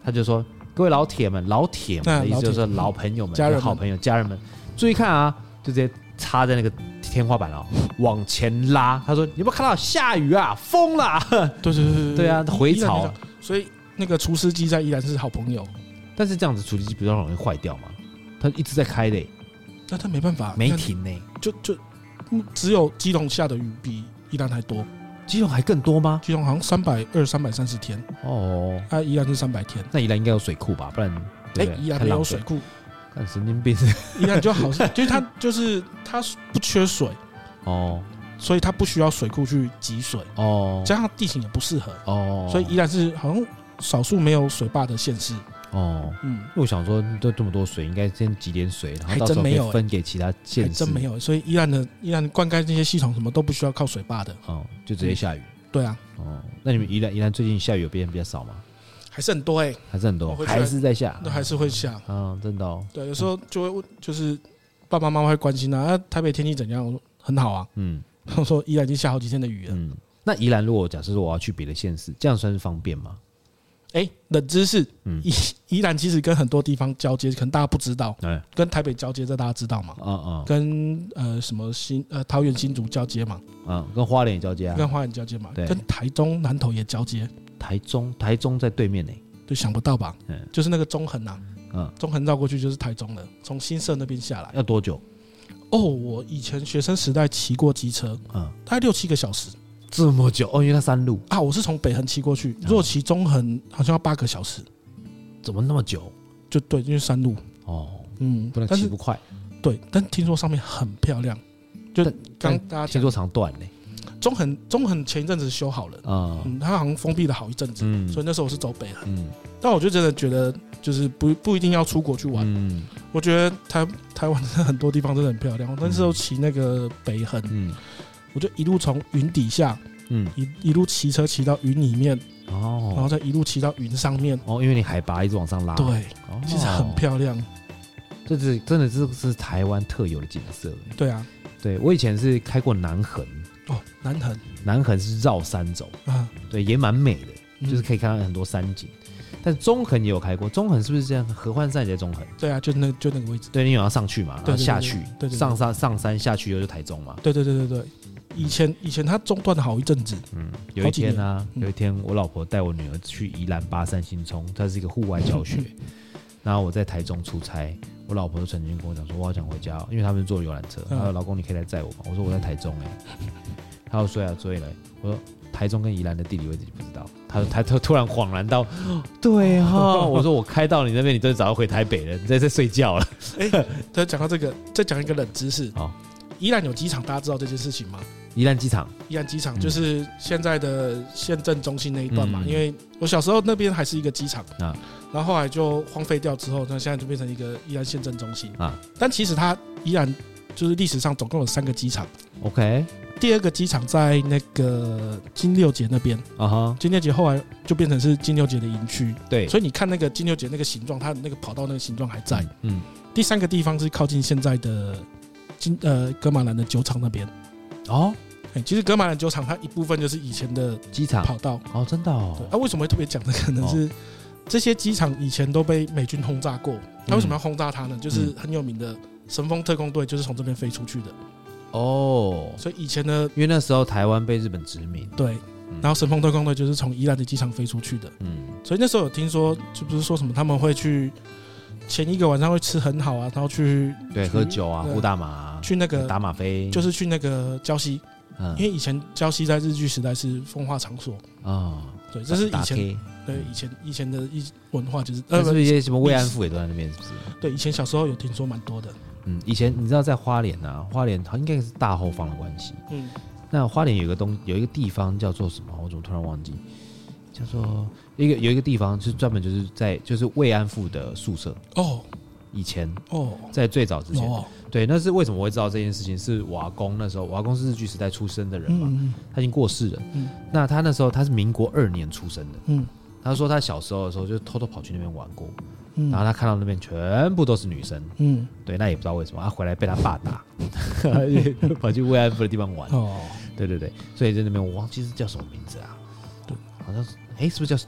他就说各位老铁们，老铁们的意思就是说老朋友们、家人、好朋友、家人们，注意看啊，就直接插在那个天花板哦，往前拉。他说：“你有没有看到下雨啊，风啦？” 对对对对啊，回潮。 所以那个除湿机在宜兰是好朋友。 但是这样子除湿机比较容易坏掉嘛，它一直在开的、欸。 那他没办法， 没停呢、欸， 就就只有基隆下的雨比宜兰还多。 基隆还更多吗？ 基隆好像三百二、三百三十天哦，啊，宜兰是三百天。 那宜兰应该有水库吧？不然， 哎、欸，宜兰没有水库， 看神经病。 宜兰就好，就是它就是它不缺水哦，所以它不需要水库去集水哦，加上地形也不适合哦，所以宜兰是好像少数没有水坝的县市哦。嗯，因为我想说，都这么多水，应该先集点水，然后到时候可以分给其他县市。 还真没有，所以宜兰的宜兰灌溉这些系统什么都不需要靠水坝的哦，就直接下雨。嗯、 对啊， 哦，那你们宜兰宜兰最近下雨有变比较少吗？ 还是很多哎、欸， 还是很多，还是在下， 那还是会下啊、 哦，真的哦。 对，有时候就会问，就是爸爸妈妈会关心啊，啊台北天气怎样？我说很好啊，嗯，我说宜兰已经下好几天的雨了，嗯， 那宜兰如果假设说我要去别的县市，这样算是方便吗？ 哎、欸，冷知识，嗯，宜宜兰其实跟很多地方交接，可能大家不知道，哎，跟台北交接，这大家知道吗？嗯嗯，跟呃什么新呃桃园新竹交接嘛， 嗯，跟花莲交接啊， 跟花莲交接嘛，跟台中南投也交接。 台中，台中在对面呢、欸， 就想不到吧？嗯，就是那个中横啊，嗯，中横绕过去就是台中了，从新社那边下来要多久？ 哦，我以前学生时代骑过机车，嗯，大概六七个小时。 这么久哦，因为它山路啊，我是从北横骑过去，如果骑中横好像要八个小时， 怎么那么久？ 就对，因为山路哦， 嗯，不能骑不快。 对，但听说上面很漂亮，就刚大家听说常断嘞。 中横中横前一阵子修好了啊、嗯，它好像封闭了好一阵子、嗯，所以那时候我是走北横。嗯，但我就真的觉得，就是不不一定要出国去玩。嗯，我觉得台台湾的很多地方真的很漂亮。我那时候骑那个北横，嗯，我就一路从云底下，嗯，一一路骑车骑到云里面，哦，然后再一路骑到云上面。 哦，因为你海拔一直往上拉， 对，哦、其实很漂亮。 这是真的，这是台湾特有的景色。 对啊， 对我以前是开过南横。 哦，南横， 南横是绕山走啊，对，也蛮美的、嗯，就是可以看到很多山景。但中横也有开过，中横是不是这样？合欢山也在中横？ 对啊，就那就那个位置。 对，你有要上去嘛，然后下去， 对对对对上山上山下去就是台中嘛。 对对对对对，以前以前它中断了好一阵子。 嗯，有一天啊，有一天我老婆带我女儿去宜兰八三新冲，它是一个户外教学。然后我在台中出差，我老婆就曾经跟我讲说，我好想回家、哦，因为他们坐游览车。她说：“老公，你可以来载我吗？”我说：“我在台中哎、欸。”他说：“追啊追来。”我说：“台中跟宜兰的地理位置你不知道。”他说：“他突突然恍然到，对哈。”我说：“我开到你那边，你真的早就回台北了，你在这睡觉了。” 哎，他讲到这个，再讲一个冷知识。好，宜兰有机场，大家知道这件事情吗？ 宜兰机场， 宜兰机场就是现在的县政中心那一段嘛。嗯、因为我小时候那边还是一个机场啊，然后后来就荒废掉之后，那现在就变成一个宜兰县政中心啊。但其实它宜兰就是历史上总共有三个机场。 OK， 第二个机场在那个金六结那边啊哈，金六结后来就变成是金六结的营区。对，所以你看那个金六结那个形状，它那个跑道那个形状还在。嗯，第三个地方是靠近现在的金呃噶玛兰的酒厂那边。哦。其实噶玛兰酒厂它一部分就是以前的机场跑道哦，真的哦。 啊，为什么会特别讲这个？可能是这些机场以前都被美军轰炸过。那为什么要轰炸它呢？就是很有名的神风特工队就是从这边飞出去的。哦，所以以前呢， 因为那时候台湾被日本殖民， 对，然后神风特工队就是从宜兰的机场飞出去的。嗯，所以那时候有听说，就不是说什么他们会去前一个晚上会吃很好啊，然后去对喝酒啊、呼大麻啊， 去那个打吗啡， 就是去那个礁溪。嗯、因为以前礁溪在日据时代是风化场所啊、哦，对，这是以前对以前以前的一文化，就是呃，是不是一些什么慰安妇也都在那边，是不是？ 对，以前小时候有听说蛮多的。 嗯，以前你知道在花莲啊，花莲应该是大后方的关系。嗯，那花莲有一个东有一个地方叫做什么？我怎么突然忘记？叫做一个有一个地方是专门就是在就是慰安妇的宿舍哦。以前哦，在最早之前。哦，对，那是为什么我会知道这件事情？是我阿公那时候，我阿公是日据时代出生的人嘛，嗯、他已经过世了。嗯、那他那时候他是民国二年出生的。嗯，他说他小时候的时候就偷偷跑去那边玩过，嗯、然后他看到那边全部都是女生。嗯，对，那也不知道为什么，他回来被他爸打，跑去慰安妇的地方玩。哦，对对对，所以在那边我忘记是叫什么名字啊？对，好像是哎，是不是叫啊？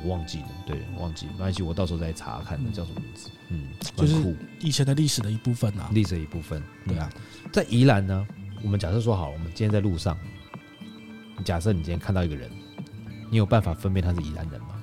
我忘记了，对，忘记了，没关系，我到时候再查看那叫什么名字。嗯， 就是以前的历史的一部分啊， 历史的一部分。 对啊， 在宜兰呢，我们假设说好，我们今天在路上，假设你今天看到一个人，你有办法分辨他是宜兰人吗？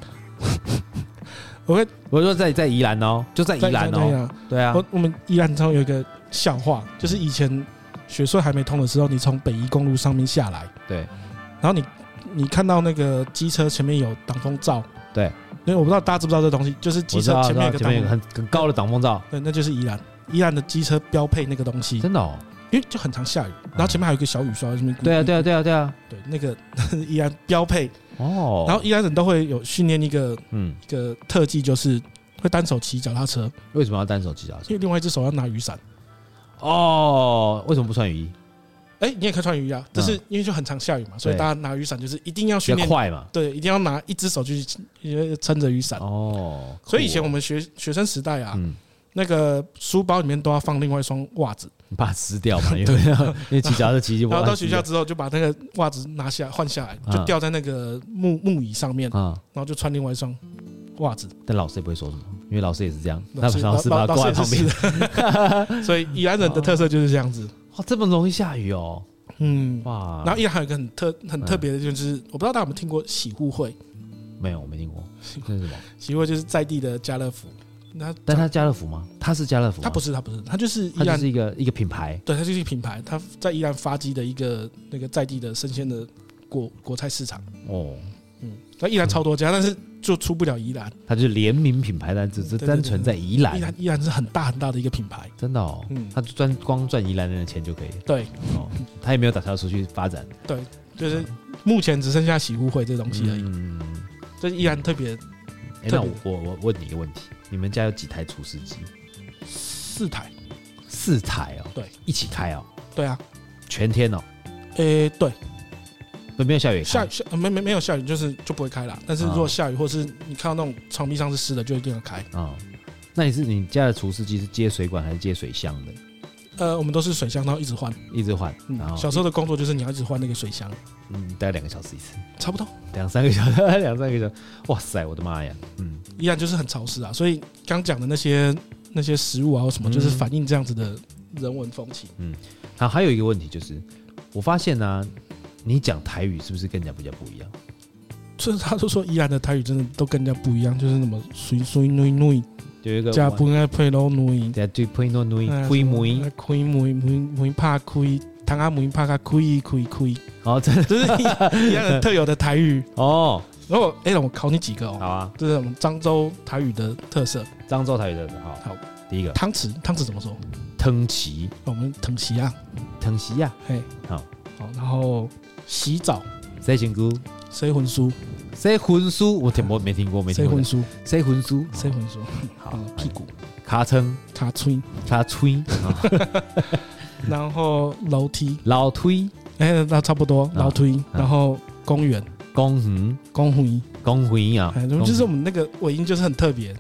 我会我说在在宜兰哦，就在宜兰哦，对啊， 我我们宜兰中有一个笑话，就是以前雪隧还没通的时候，你从北宜公路上面下来， 对， 然后你你看到那个机车前面有挡风罩， 对， 因为我不知道大家知不知道这东西，就是机车前面有个前面有个很很高的挡风罩， 对，那就是宜兰宜兰的机车标配那个东西， 真的哦， 因为就很常下雨，然后前面还有一个小雨刷在这边， 对啊对啊对啊对啊， 对，那个宜兰标配哦， 然后宜兰人都会有训练一个嗯一个特技，就是会单手骑脚踏车。 为什么要单手骑脚踏车？ 因为另外一只手要拿雨伞。 哦，为什么不穿雨衣？ 哎、欸，你也可以穿雨衣啊，但是因为就很常下雨嘛，所以大家拿雨伞就是一定要训练快嘛， 对，一定要拿一只手去撑着雨伞。哦，所以以前我们学学生时代啊，嗯、那个书包里面都要放另外一双袜子， 你怕湿掉嘛？因为因为骑脚踏车骑就， 然后到学校之后就把那个袜子拿下换下来，就吊在那个木木椅上面，然后就穿另外一双袜子。 但老师也不会说什么，因为老师也是这样，那老师把它挂在旁边。 所以宜兰人的特色就是这样子。 哇，这么容易下雨哦！ 嗯，哇。然后宜兰还有一个很特很特别的，就是我不知道大家有没有听过洗护会？ 没有，我没听过。那是什么？ 洗护会就是在地的家乐福。 那但他家乐福吗？他是家乐福？ 他不是，他不是，他就是宜兰， 它就是一个一个品牌。 对，它就是一个品牌，它在宜兰发迹的一个那个在地的生鲜的果果菜市场。哦，嗯，那宜兰超多家，但是就出不了宜兰。 它就是联名品牌，但只是单纯在宜兰。 宜兰宜兰是很大很大的一个品牌， 真的哦。嗯，他赚光赚宜兰人的钱就可以了。 对， 哦，他也没有打算出去发展。 对，就是目前只剩下洗护会这东西而已。嗯，这宜兰特别。 哎，那我我我问你一个问题，你们家有几台除湿机？ 四台， 四台哦。 对， 一起开哦。 对啊， 全天哦。 诶，对。 没有下雨， 下下没没没有下雨，就是就不会开啦。但是如果下雨，或是你看到那种墙壁上是湿的，就一定要开。 啊，那你是你家的除湿机是接水管还是接水箱的？ 呃，我们都是水箱，然后一直换， 一直换。然后小时候的工作就是你要一直换那个水箱。 嗯，大概两个小时一次， 差不多两三个小时，两三个小时。哇塞，我的妈呀！嗯， 依然就是很潮湿啊。所以刚讲的那些那些食物啊，或什么，就是反映这样子的人文风情。 嗯，好，还有一个问题就是，我发现呢、啊，你讲台语是不是跟人家比较不一样？ 就是他都说宜兰的台语真的都跟人家不一样，就是那么水水女女。 有一个加饭爱配老女， 加对配老女，开门， 开门，门门拍开，窗仔门拍开，开开开。 哦，真的， 这是宜兰人特有的台语哦。 然后，哎，我考你几个哦。 好啊， 这是我们漳州台语的特色。 漳州台语的好。好，第一个汤匙，汤匙怎么说？ 汤匙。 我们汤匙啊， 汤匙啊。 嘿， 好， 好，然后洗澡， 洗身躯， 洗魂梳。 洗魂梳，我听我没听过，没听过。 洗魂梳， 洗魂梳， 洗魂梳。 好， 屁股， 卡称， 卡吹， 卡吹。 然后楼梯， 楼梯， 哎，那差不多，楼梯。然后公园， 公园， 公园， 公园啊， 就是我们那个尾音就是很特别。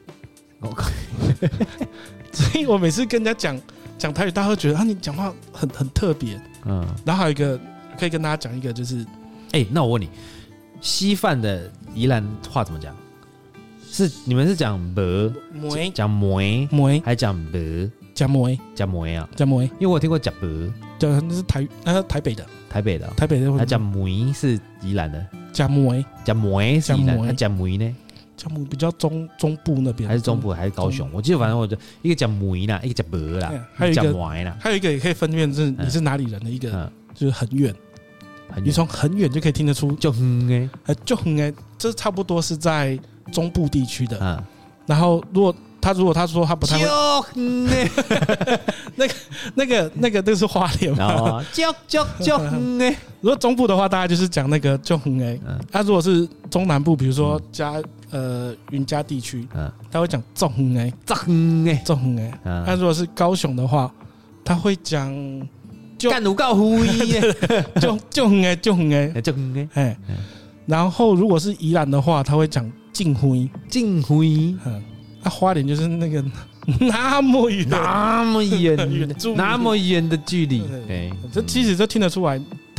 所以我每次跟人家讲讲台语，大家会觉得啊，你讲话很很特别。嗯，然后还有一个可以跟大家讲一个，就是， 哎，那我问你。稀饭的宜兰话怎么讲？是你们是讲梅，讲梅， 梅， 还讲梅， 讲梅， 讲梅啊， 讲梅。 因为我听过讲梅， 对，那是台，那台北的， 台北的， 台北的。 他讲梅是宜兰的， 讲梅， 讲梅是宜兰，他讲梅呢？ 讲梅比较中中部那边， 还是中部还是高雄？我记得反正我就一个讲梅啦，一个讲梅啦， 还有一个讲梅啦， 还有一个也可以分辨是你是哪里人的一个，就是很远。你从很远就可以听得出， 就很哎，就很哎，这差不多是在中部地区的。嗯，然后如果他如果他说他不太会，那个那个那个那是花莲嘛？ 就就就很哎。 如果中部的话，大概就是讲那个就很哎。他如果是中南部，比如说嘉呃云嘉地区，嗯，他会讲重很哎， 重很哎， 重很哎。那如果是高雄的话，他会讲。 干有够灰耶， 就就很哎，就很哎， 就很哎。然后如果是宜兰的话，他会讲近灰， 近灰。 嗯，那花莲就是那个那么远， 那么远，那么远的距离。 这其实就听得出来，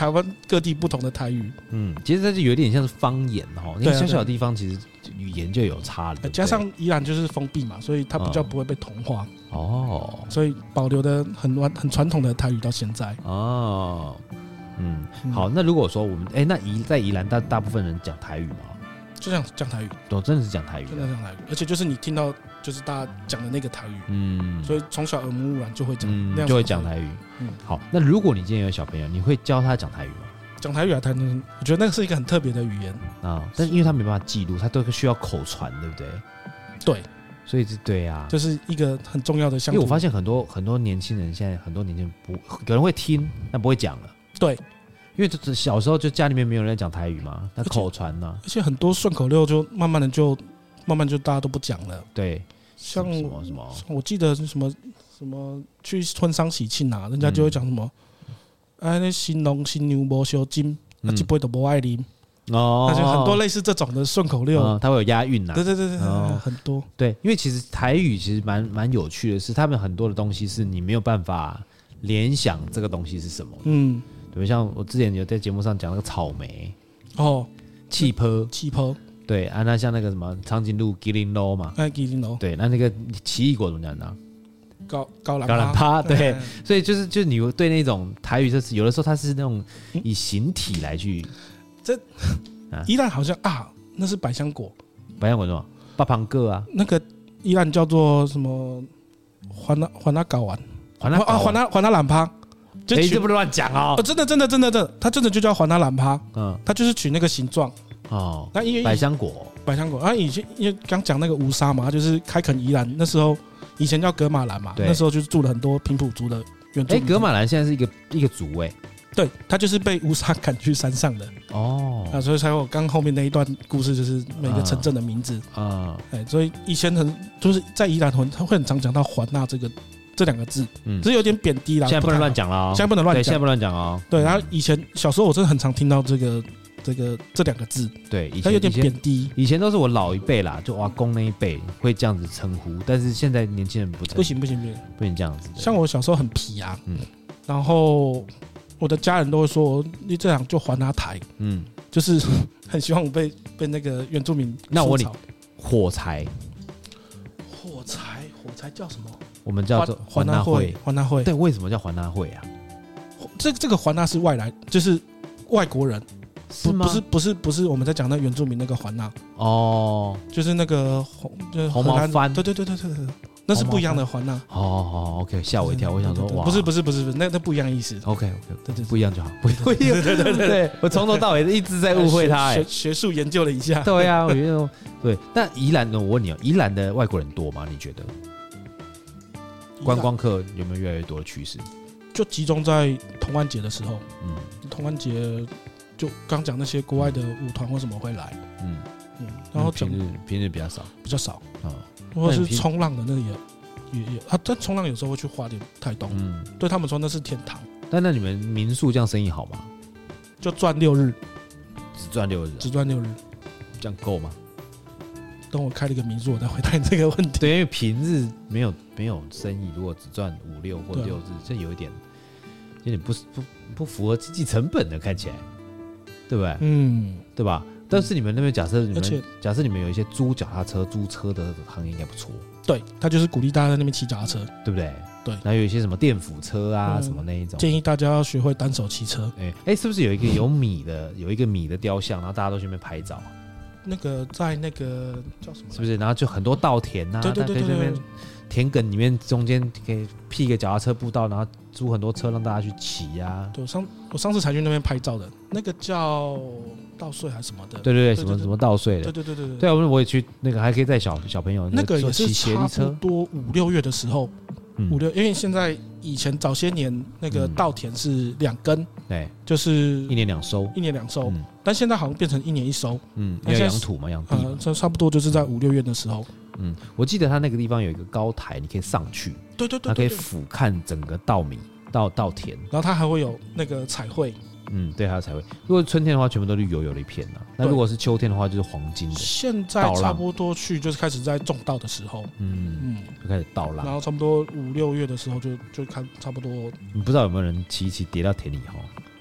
台湾各地不同的台语。 嗯，其实这就有点像是方言哈，那小小的地方其实语言就有差了，对对加上宜兰就是封闭嘛，所以它比较不会被同化。 哦， 所以保留的很很传统的台语到现在。 哦，嗯，好，那如果说我们哎、欸，那宜在宜兰大大部分人讲台语吗？ 就这样讲台语， 都真的是讲台语， 真的讲台语，而且就是你听到就是大家讲的那个台语，嗯，所以从小耳濡目染就会讲、嗯， 就会讲台语。嗯，好，那如果你今天有小朋友，你会教他讲台语吗？ 讲台语啊，台语，我觉得那个是一个很特别的语言啊，但因为他没办法记录，他都需要口传，对不对？ 对， 所以是对啊， 这是一个很重要的项目。 因为我发现很多很多年轻人现在很多年轻人不有人会听，但不会讲了。 对。 因为小时候就家里面没有人讲台语嘛，那口传呢、啊， 而且很多顺口溜就慢慢的就慢慢就大家都不讲了。 对， 像什么什么， 我记得什么什么去婚丧喜庆啊，人家就会讲什么，哎、嗯，那新郎新娘无烧金，啊，这杯都不爱啉。哦，那就很多类似这种的顺口溜， 嗯、它会有押韵呐。 对对对对，哦、很多。 对，因为其实台语其实蛮蛮有趣的是，他们很多的东西是你没有办法联想这个东西是什么。嗯。对，像我之前有在节目上讲那个草莓哦， 气泡气泡， 对啊，那像那个什么长颈鹿吉林楼嘛， 哎吉林楼， 对，那那个奇异果怎么讲呢？ 高高兰高兰趴，对，所以就是就是你对那种台语，就是有的时候它是那种以形体来去， 这宜兰好像啊，那是百香果， 百香果什么？八旁个啊， 那个宜兰叫做什么？环那环那睾丸， 环那啊环那环那兰趴。 哎、欸，这不能乱讲哦！ 真的，真的，真的，真的，它真的就叫环那兰趴。嗯，它就是取那个形状哦。那因为百香果， 百香果啊，以前因为刚讲那个乌沙嘛，它就是开垦宜兰那时候，以前叫噶玛兰嘛，那时候就是住了很多平埔族的原住民。 哎、欸，噶玛兰现在是一个一个族哎、欸， 对，它就是被乌沙赶去山上的哦。啊，所以才有刚后面那一段故事，就是每个城镇的名字啊。哎、嗯，所以以前很就是在宜兰很他会很常讲到环那这个。这两个字，嗯，只是有点贬低啦。 现在不能乱讲了， 现在不能乱讲， 现在不能乱讲哦。 对，然后以前小时候我真的很常听到这个这个这两个字， 对，以前它有点贬低。 以前都是我老一辈啦，就阿公那一辈会这样子称呼，但是现在年轻人不不行不行不行不行这样子。 像我小时候很皮啊，嗯，然后我的家人都会说你这样就还他台，嗯，就是很希望我被被那个原住民。 那我问你，火柴， 火柴火柴叫什么？ 我们叫做环纳会， 环纳会。 对，为什么叫环纳会啊？ 这这个环纳是外来，就是外国人， 是吗？ 不是不是不是我们在讲那原住民那个环纳哦，就是那个红就是红毛番， 对对对对对对，那是不一样的环纳。 哦哦 ，OK， 吓我一跳，我想说哇， 不是不是不是不是，那那不一样意思。 OK OK， 对对，不一样就好，不不一样。对对对对，我从头到尾一直在误会他， 学学术研究了一下。 对啊，我觉得对。那宜兰呢？我问你哦，宜兰的外国人多吗？你觉得？观光客有没有越来越多的趋势？ 就集中在同安节的时候，嗯，同安节就刚讲那些国外的舞团为什么会来，嗯嗯，然后平日平日比较少， 比较少啊，或者是冲浪的那个也也也啊，但冲浪有时候会去花莲、台东，嗯，对他们说那是天堂。 但那你们民宿这样生意好吗？ 就赚六日， 只赚六日， 只赚六日， 这样够吗？ 等我开了一个民宿，我再回答你这个问题。 对，因为平日没有没有生意，如果只赚五六或六日，这有一点有点不不不符合经济成本的，看起来，对不对？嗯，对吧？但是你们那边假设你们假设你们有一些租脚踏车、租车的行业应该不错。 对，他就是鼓励大家在那边骑脚踏车， 对不对？ 对， 然后有一些什么电辅车啊，嗯、什么那一种， 建议大家要学会单手骑车。 哎、欸、哎、欸，是不是有一个有米的，有一个米的雕像，然后大家都去那边拍照？ 那个在那个叫什么？ 是不是？然后就很多稻田呐、啊， 对对对对对，对田埂里面中间可以辟一个脚踏车步道，然后租很多车让大家去骑呀、啊。 对，我上我上次才去那边拍照的，那个叫稻穗还是什么的？ 对对对，什么什么稻穗的？ 对对对对对。 对啊，我也去那个，还可以带小小朋友那个也是差不多五六月的时候，嗯、五六，因为现在以前早些年那个稻田是两耕，对、嗯，就是一年两收， 一年两收、嗯，但现在好像变成一年一收， 嗯，要养土嘛，养地嘛， 这、呃、差不多就是在五六月的时候。 嗯，我记得他那个地方有一个高台，你可以上去， 对对对， 它可以俯瞰整个稻米、稻稻田， 然后它还会有那个彩绘， 嗯，对，还有彩绘。如果春天的话，全部都绿油油的一片呐、啊。那如果是秋天的话，就是黄金的。 现在差不多去就是开始在种稻的时候，嗯嗯，就开始稻浪， 然后差不多五六月的时候就就看差不多。 你不知道有没有人骑一骑跌到田里哈？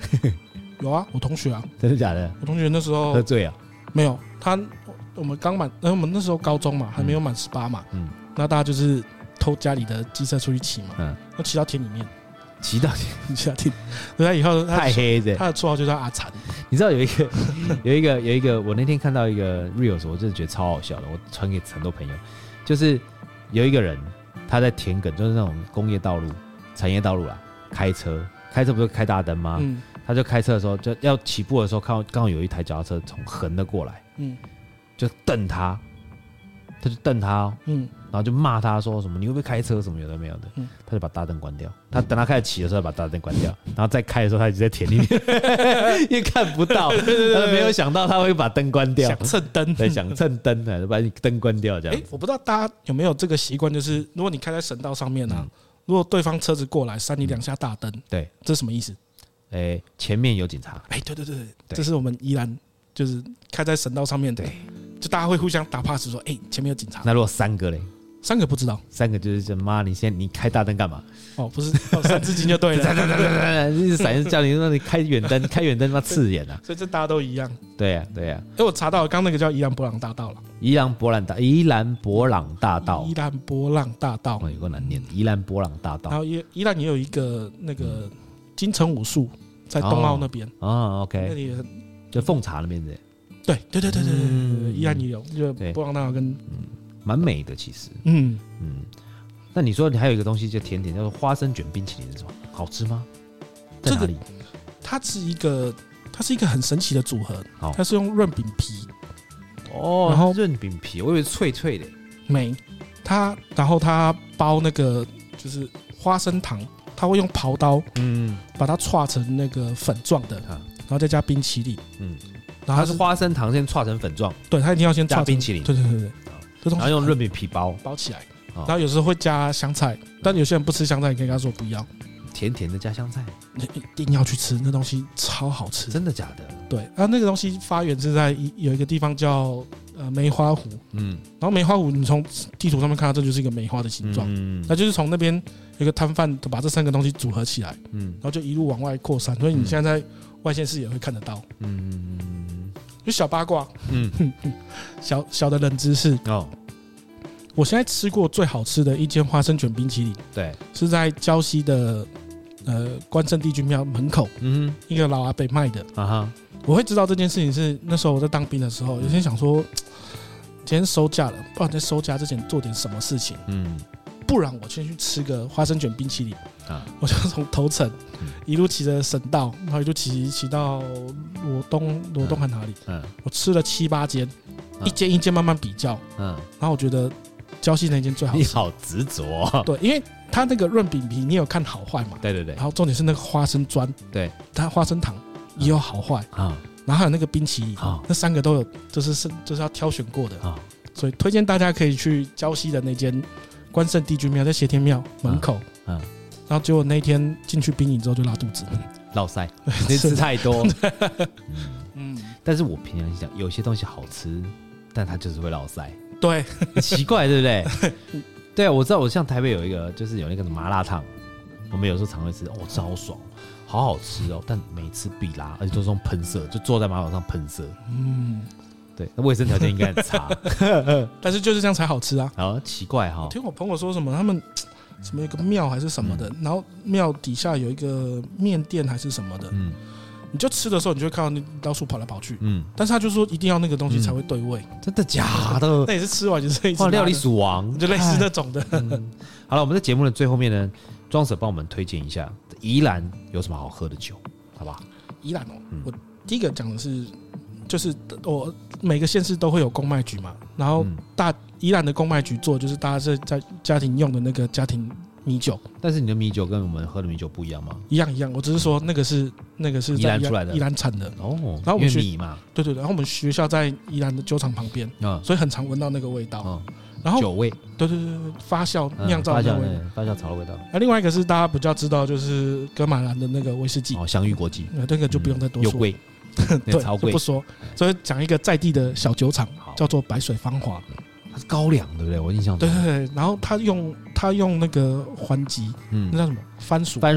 有啊，我同学啊， 真的假的？ 我同学那时候喝醉啊？ 没有，他我们刚满，呃，我们那时候高中嘛，还没有满十八嘛，嗯，那大家就是偷家里的机车出去骑嘛，嗯，要骑到田里面。 骑到田， 骑到田，所以他以后太黑的， 他的绰号就叫阿残。 你知道有一个有一个有一个，我那天看到一个 reels， 我真的觉得超好笑的，我传给很多朋友，就是有一个人他在田埂，就是那种工业道路、产业道路啦，开车，开车不是开大灯吗？嗯，他就开车的时候，就要起步的时候，看到刚好有一台脚踏车从横的过来，嗯，就瞪他，他就瞪他、哦，嗯。然后就骂他说什么你会不会开车什么有的没有的，嗯、他就把大灯关掉。他等他开始骑的时候把大灯关掉，然后再开的时候他一直在田里面，因为看不到，他没有想到他会把灯关掉， 想蹭灯， 对，想蹭灯，就把你灯关掉这样。 哎，我不知道大家有没有这个习惯，就是如果你开在省道上面啊，嗯、如果对方车子过来扇你两下大灯， 对， 这是什么意思？ 哎，前面有警察。 哎，对对对对，这是我们宜兰就是开在省道上面的，就大家会互相打 pass 说，哎，前面有警察。 那如果三个嘞？ 三个不知道， 三个就是这妈，你先你开大灯干嘛？ 哦，不是，哦、三字经就对了。 一直闪叫你让你开远灯，开远灯他妈刺眼啊！ 所以这大家都一样。 对呀、啊，对呀、啊。 哎，我查到刚那个叫宜兰博朗大道了。 宜兰博朗大，宜兰博朗大道。 宜兰博朗大道， 哦，有个难念。宜兰博朗大道。 然后宜宜兰也有一个那个金城武术，在东澳那边。 哦, 哦 ，OK。 那里就凤茶那边的。 对对对对对对，宜兰也有，就博朗大道跟。 嗯蛮美的，其实，嗯嗯。那你说你还有一个东西叫甜点，叫做花生卷冰淇淋，是什么？好吃吗？在哪里？ 这个、它是一个，它是一个很神奇的组合。它是用润饼皮， 哦，然后润饼皮，我以为是脆脆的。 没，它然后它包那个就是花生糖，它会用刨刀，嗯，把它串成那个粉状的，然后再加冰淇淋，嗯， 然后它是花生糖先串成粉状， 对，它一定要先加冰淇淋， 对对对对。 然后用润饼皮包包起来，然后有时候会加香菜，但有些人不吃香菜，你可以跟他说不要。 甜甜的加香菜， 你一定要去吃，那东西超好吃。 真的假的？ 对，啊，那个东西发源是在有一个地方叫呃梅花湖，嗯，然后梅花湖你从地图上面看到，这就是一个梅花的形状，嗯，那就是从那边有一个摊贩把这三个东西组合起来，嗯，然后就一路往外扩散，所以你现在在外县市也会看得到，嗯。就小八卦，嗯，小小的冷知识哦。我现在吃过最好吃的一间花生卷冰淇淋， 对， 是在礁溪的呃关圣帝君庙门口，嗯，一个老阿伯卖的啊哈。我会知道这件事情是那时候我在当兵的时候，有些想说今天收假了，不然在收假之前做点什么事情，嗯，不然我先去吃个花生卷冰淇淋啊，我就从头城一路骑着省道，然后一路骑骑到罗东，罗东还哪里？嗯，我吃了七八间，一间一间慢慢比较，嗯，然后我觉得礁溪那间最好吃。 你好执着、哦， 对，因为它那个润饼皮，你有看好坏嘛？ 对对对。 然后重点是那个花生砖， 对， 它花生糖也有好坏啊，然后还有那个冰淇淋，那三个都有，就是是就是要挑选过的啊，所以推荐大家可以去礁溪的那间关圣帝君庙，在协天庙门口，嗯。然后结果那一天进去兵营之后就拉肚子， 落塞，你吃太多。嗯，但是我平常讲，有些东西好吃，但它就是会落塞。 对， 很奇怪，对不对？对啊，我知道，我像台北有一个，就是有那个麻辣烫，我们有时候常会吃，哦，超爽，好好吃哦，但每次必拉，而且都是用喷射，就坐在马桶上喷射。嗯，对，那卫生条件应该很差， 但是就是这样才好吃啊。 好奇怪哈、哦， 听我朋友说什么，他们。什么一个庙还是什么的，嗯、然后庙底下有一个面店还是什么的，嗯，你就吃的时候，你就会看到你到处跑来跑去，嗯，但是他就说一定要那个东西才会对味， 嗯、真的假的？ 那也是吃完就是一直哇，料理鼠王就类似那种的。 嗯、好了，我们在节目的最后面呢，庄 Sir 帮我们推荐一下宜兰有什么好喝的酒，好不好？ 宜兰哦，嗯、我第一个讲的是，就是我每个县市都会有公卖局嘛，然后大。宜兰的公卖局做就是大家是在家庭用的那个家庭米酒， 但是你的米酒跟我们喝的米酒不一样吗？ 一样一样，我只是说那个是那个是宜兰出来的， 宜兰产的哦。 然后我们学米嘛， 对对对，然后我们学校在宜兰的酒厂旁边，嗯，所以很常闻到那个味道，嗯，然后酒味， 对对对对，发酵酿造的味道， 发酵草的味道。 那另外一个是大家比较知道，就是噶玛兰的那个威士忌， 哦，享誉国际， 那个就不用再多说， 有贵， 对， 超贵， 不说，所以讲一个在地的小酒厂，叫做白水芳华。 它是高粱，对不对？我印象中。 对对对，然后他用他用那个番薯，嗯，那叫什么？番薯， 番薯，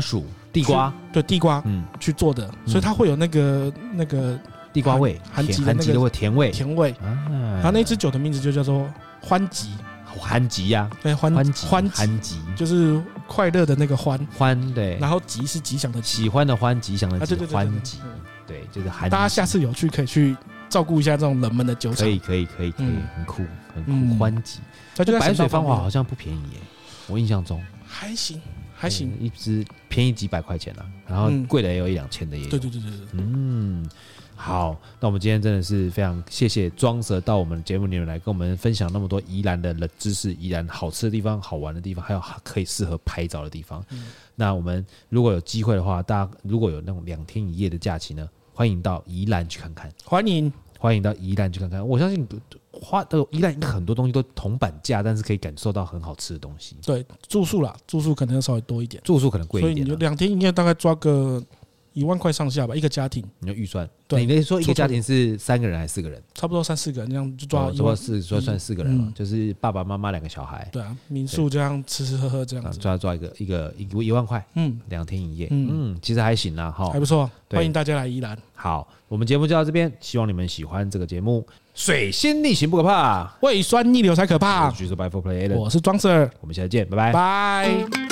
地瓜， 对地瓜，嗯，去做的，所以它会有那个那个地瓜味， 韩吉韩吉的味，甜味， 甜味。然后那支酒的名字就叫做欢吉， 欢吉呀， 对，欢吉， 欢吉就是快乐的那个欢欢，对， 然后吉是吉祥的吉， 喜欢的欢，吉祥的吉，欢吉，对，就是韩。 大家下次有去可以去照顾一下这种冷门的酒厂， 可以可以可以可以，很酷很酷，欢吉。白水芳华好像不便宜耶，我印象中还行。还行， 一支便宜几百块钱啦，然后贵的也有一两千的也有。 对对对对对， 嗯，好，那我们今天真的是非常谢谢庄蛇到我们节目里面来跟我们分享那么多宜兰的冷知识，宜兰好吃的地方、好玩的地方，还有可以适合拍照的地方。嗯、那我们如果有机会的话，大家如果有那种两天一夜的假期呢，欢迎到宜兰去看看。 欢迎。 欢迎到宜兰去看看，我相信花的宜兰很多东西都铜板价，但是可以感受到很好吃的东西。 对，住宿啦，住宿可能要稍微多一点， 住宿可能贵一点， 所以你就两天一夜大概抓个一万块上下吧，一个家庭。 你有预算？对，你说一个家庭是三个人还是四个人？ 差不多三四个人，这样就抓一万， 差不多四算算四个人嘛，就是爸爸妈妈两个小孩。 对啊，民宿这样吃吃喝喝这样子， 抓抓一个一个一一万块，嗯，两天一夜，嗯，其实还行啦，哈， 还不错，欢迎大家来宜兰。 好，我们节目就到这边，希望你们喜欢这个节目。水星逆行不可怕， 胃酸逆流才可怕。 我是 By for Play， 我是庄 Sir， 我们下次见，拜拜， 拜。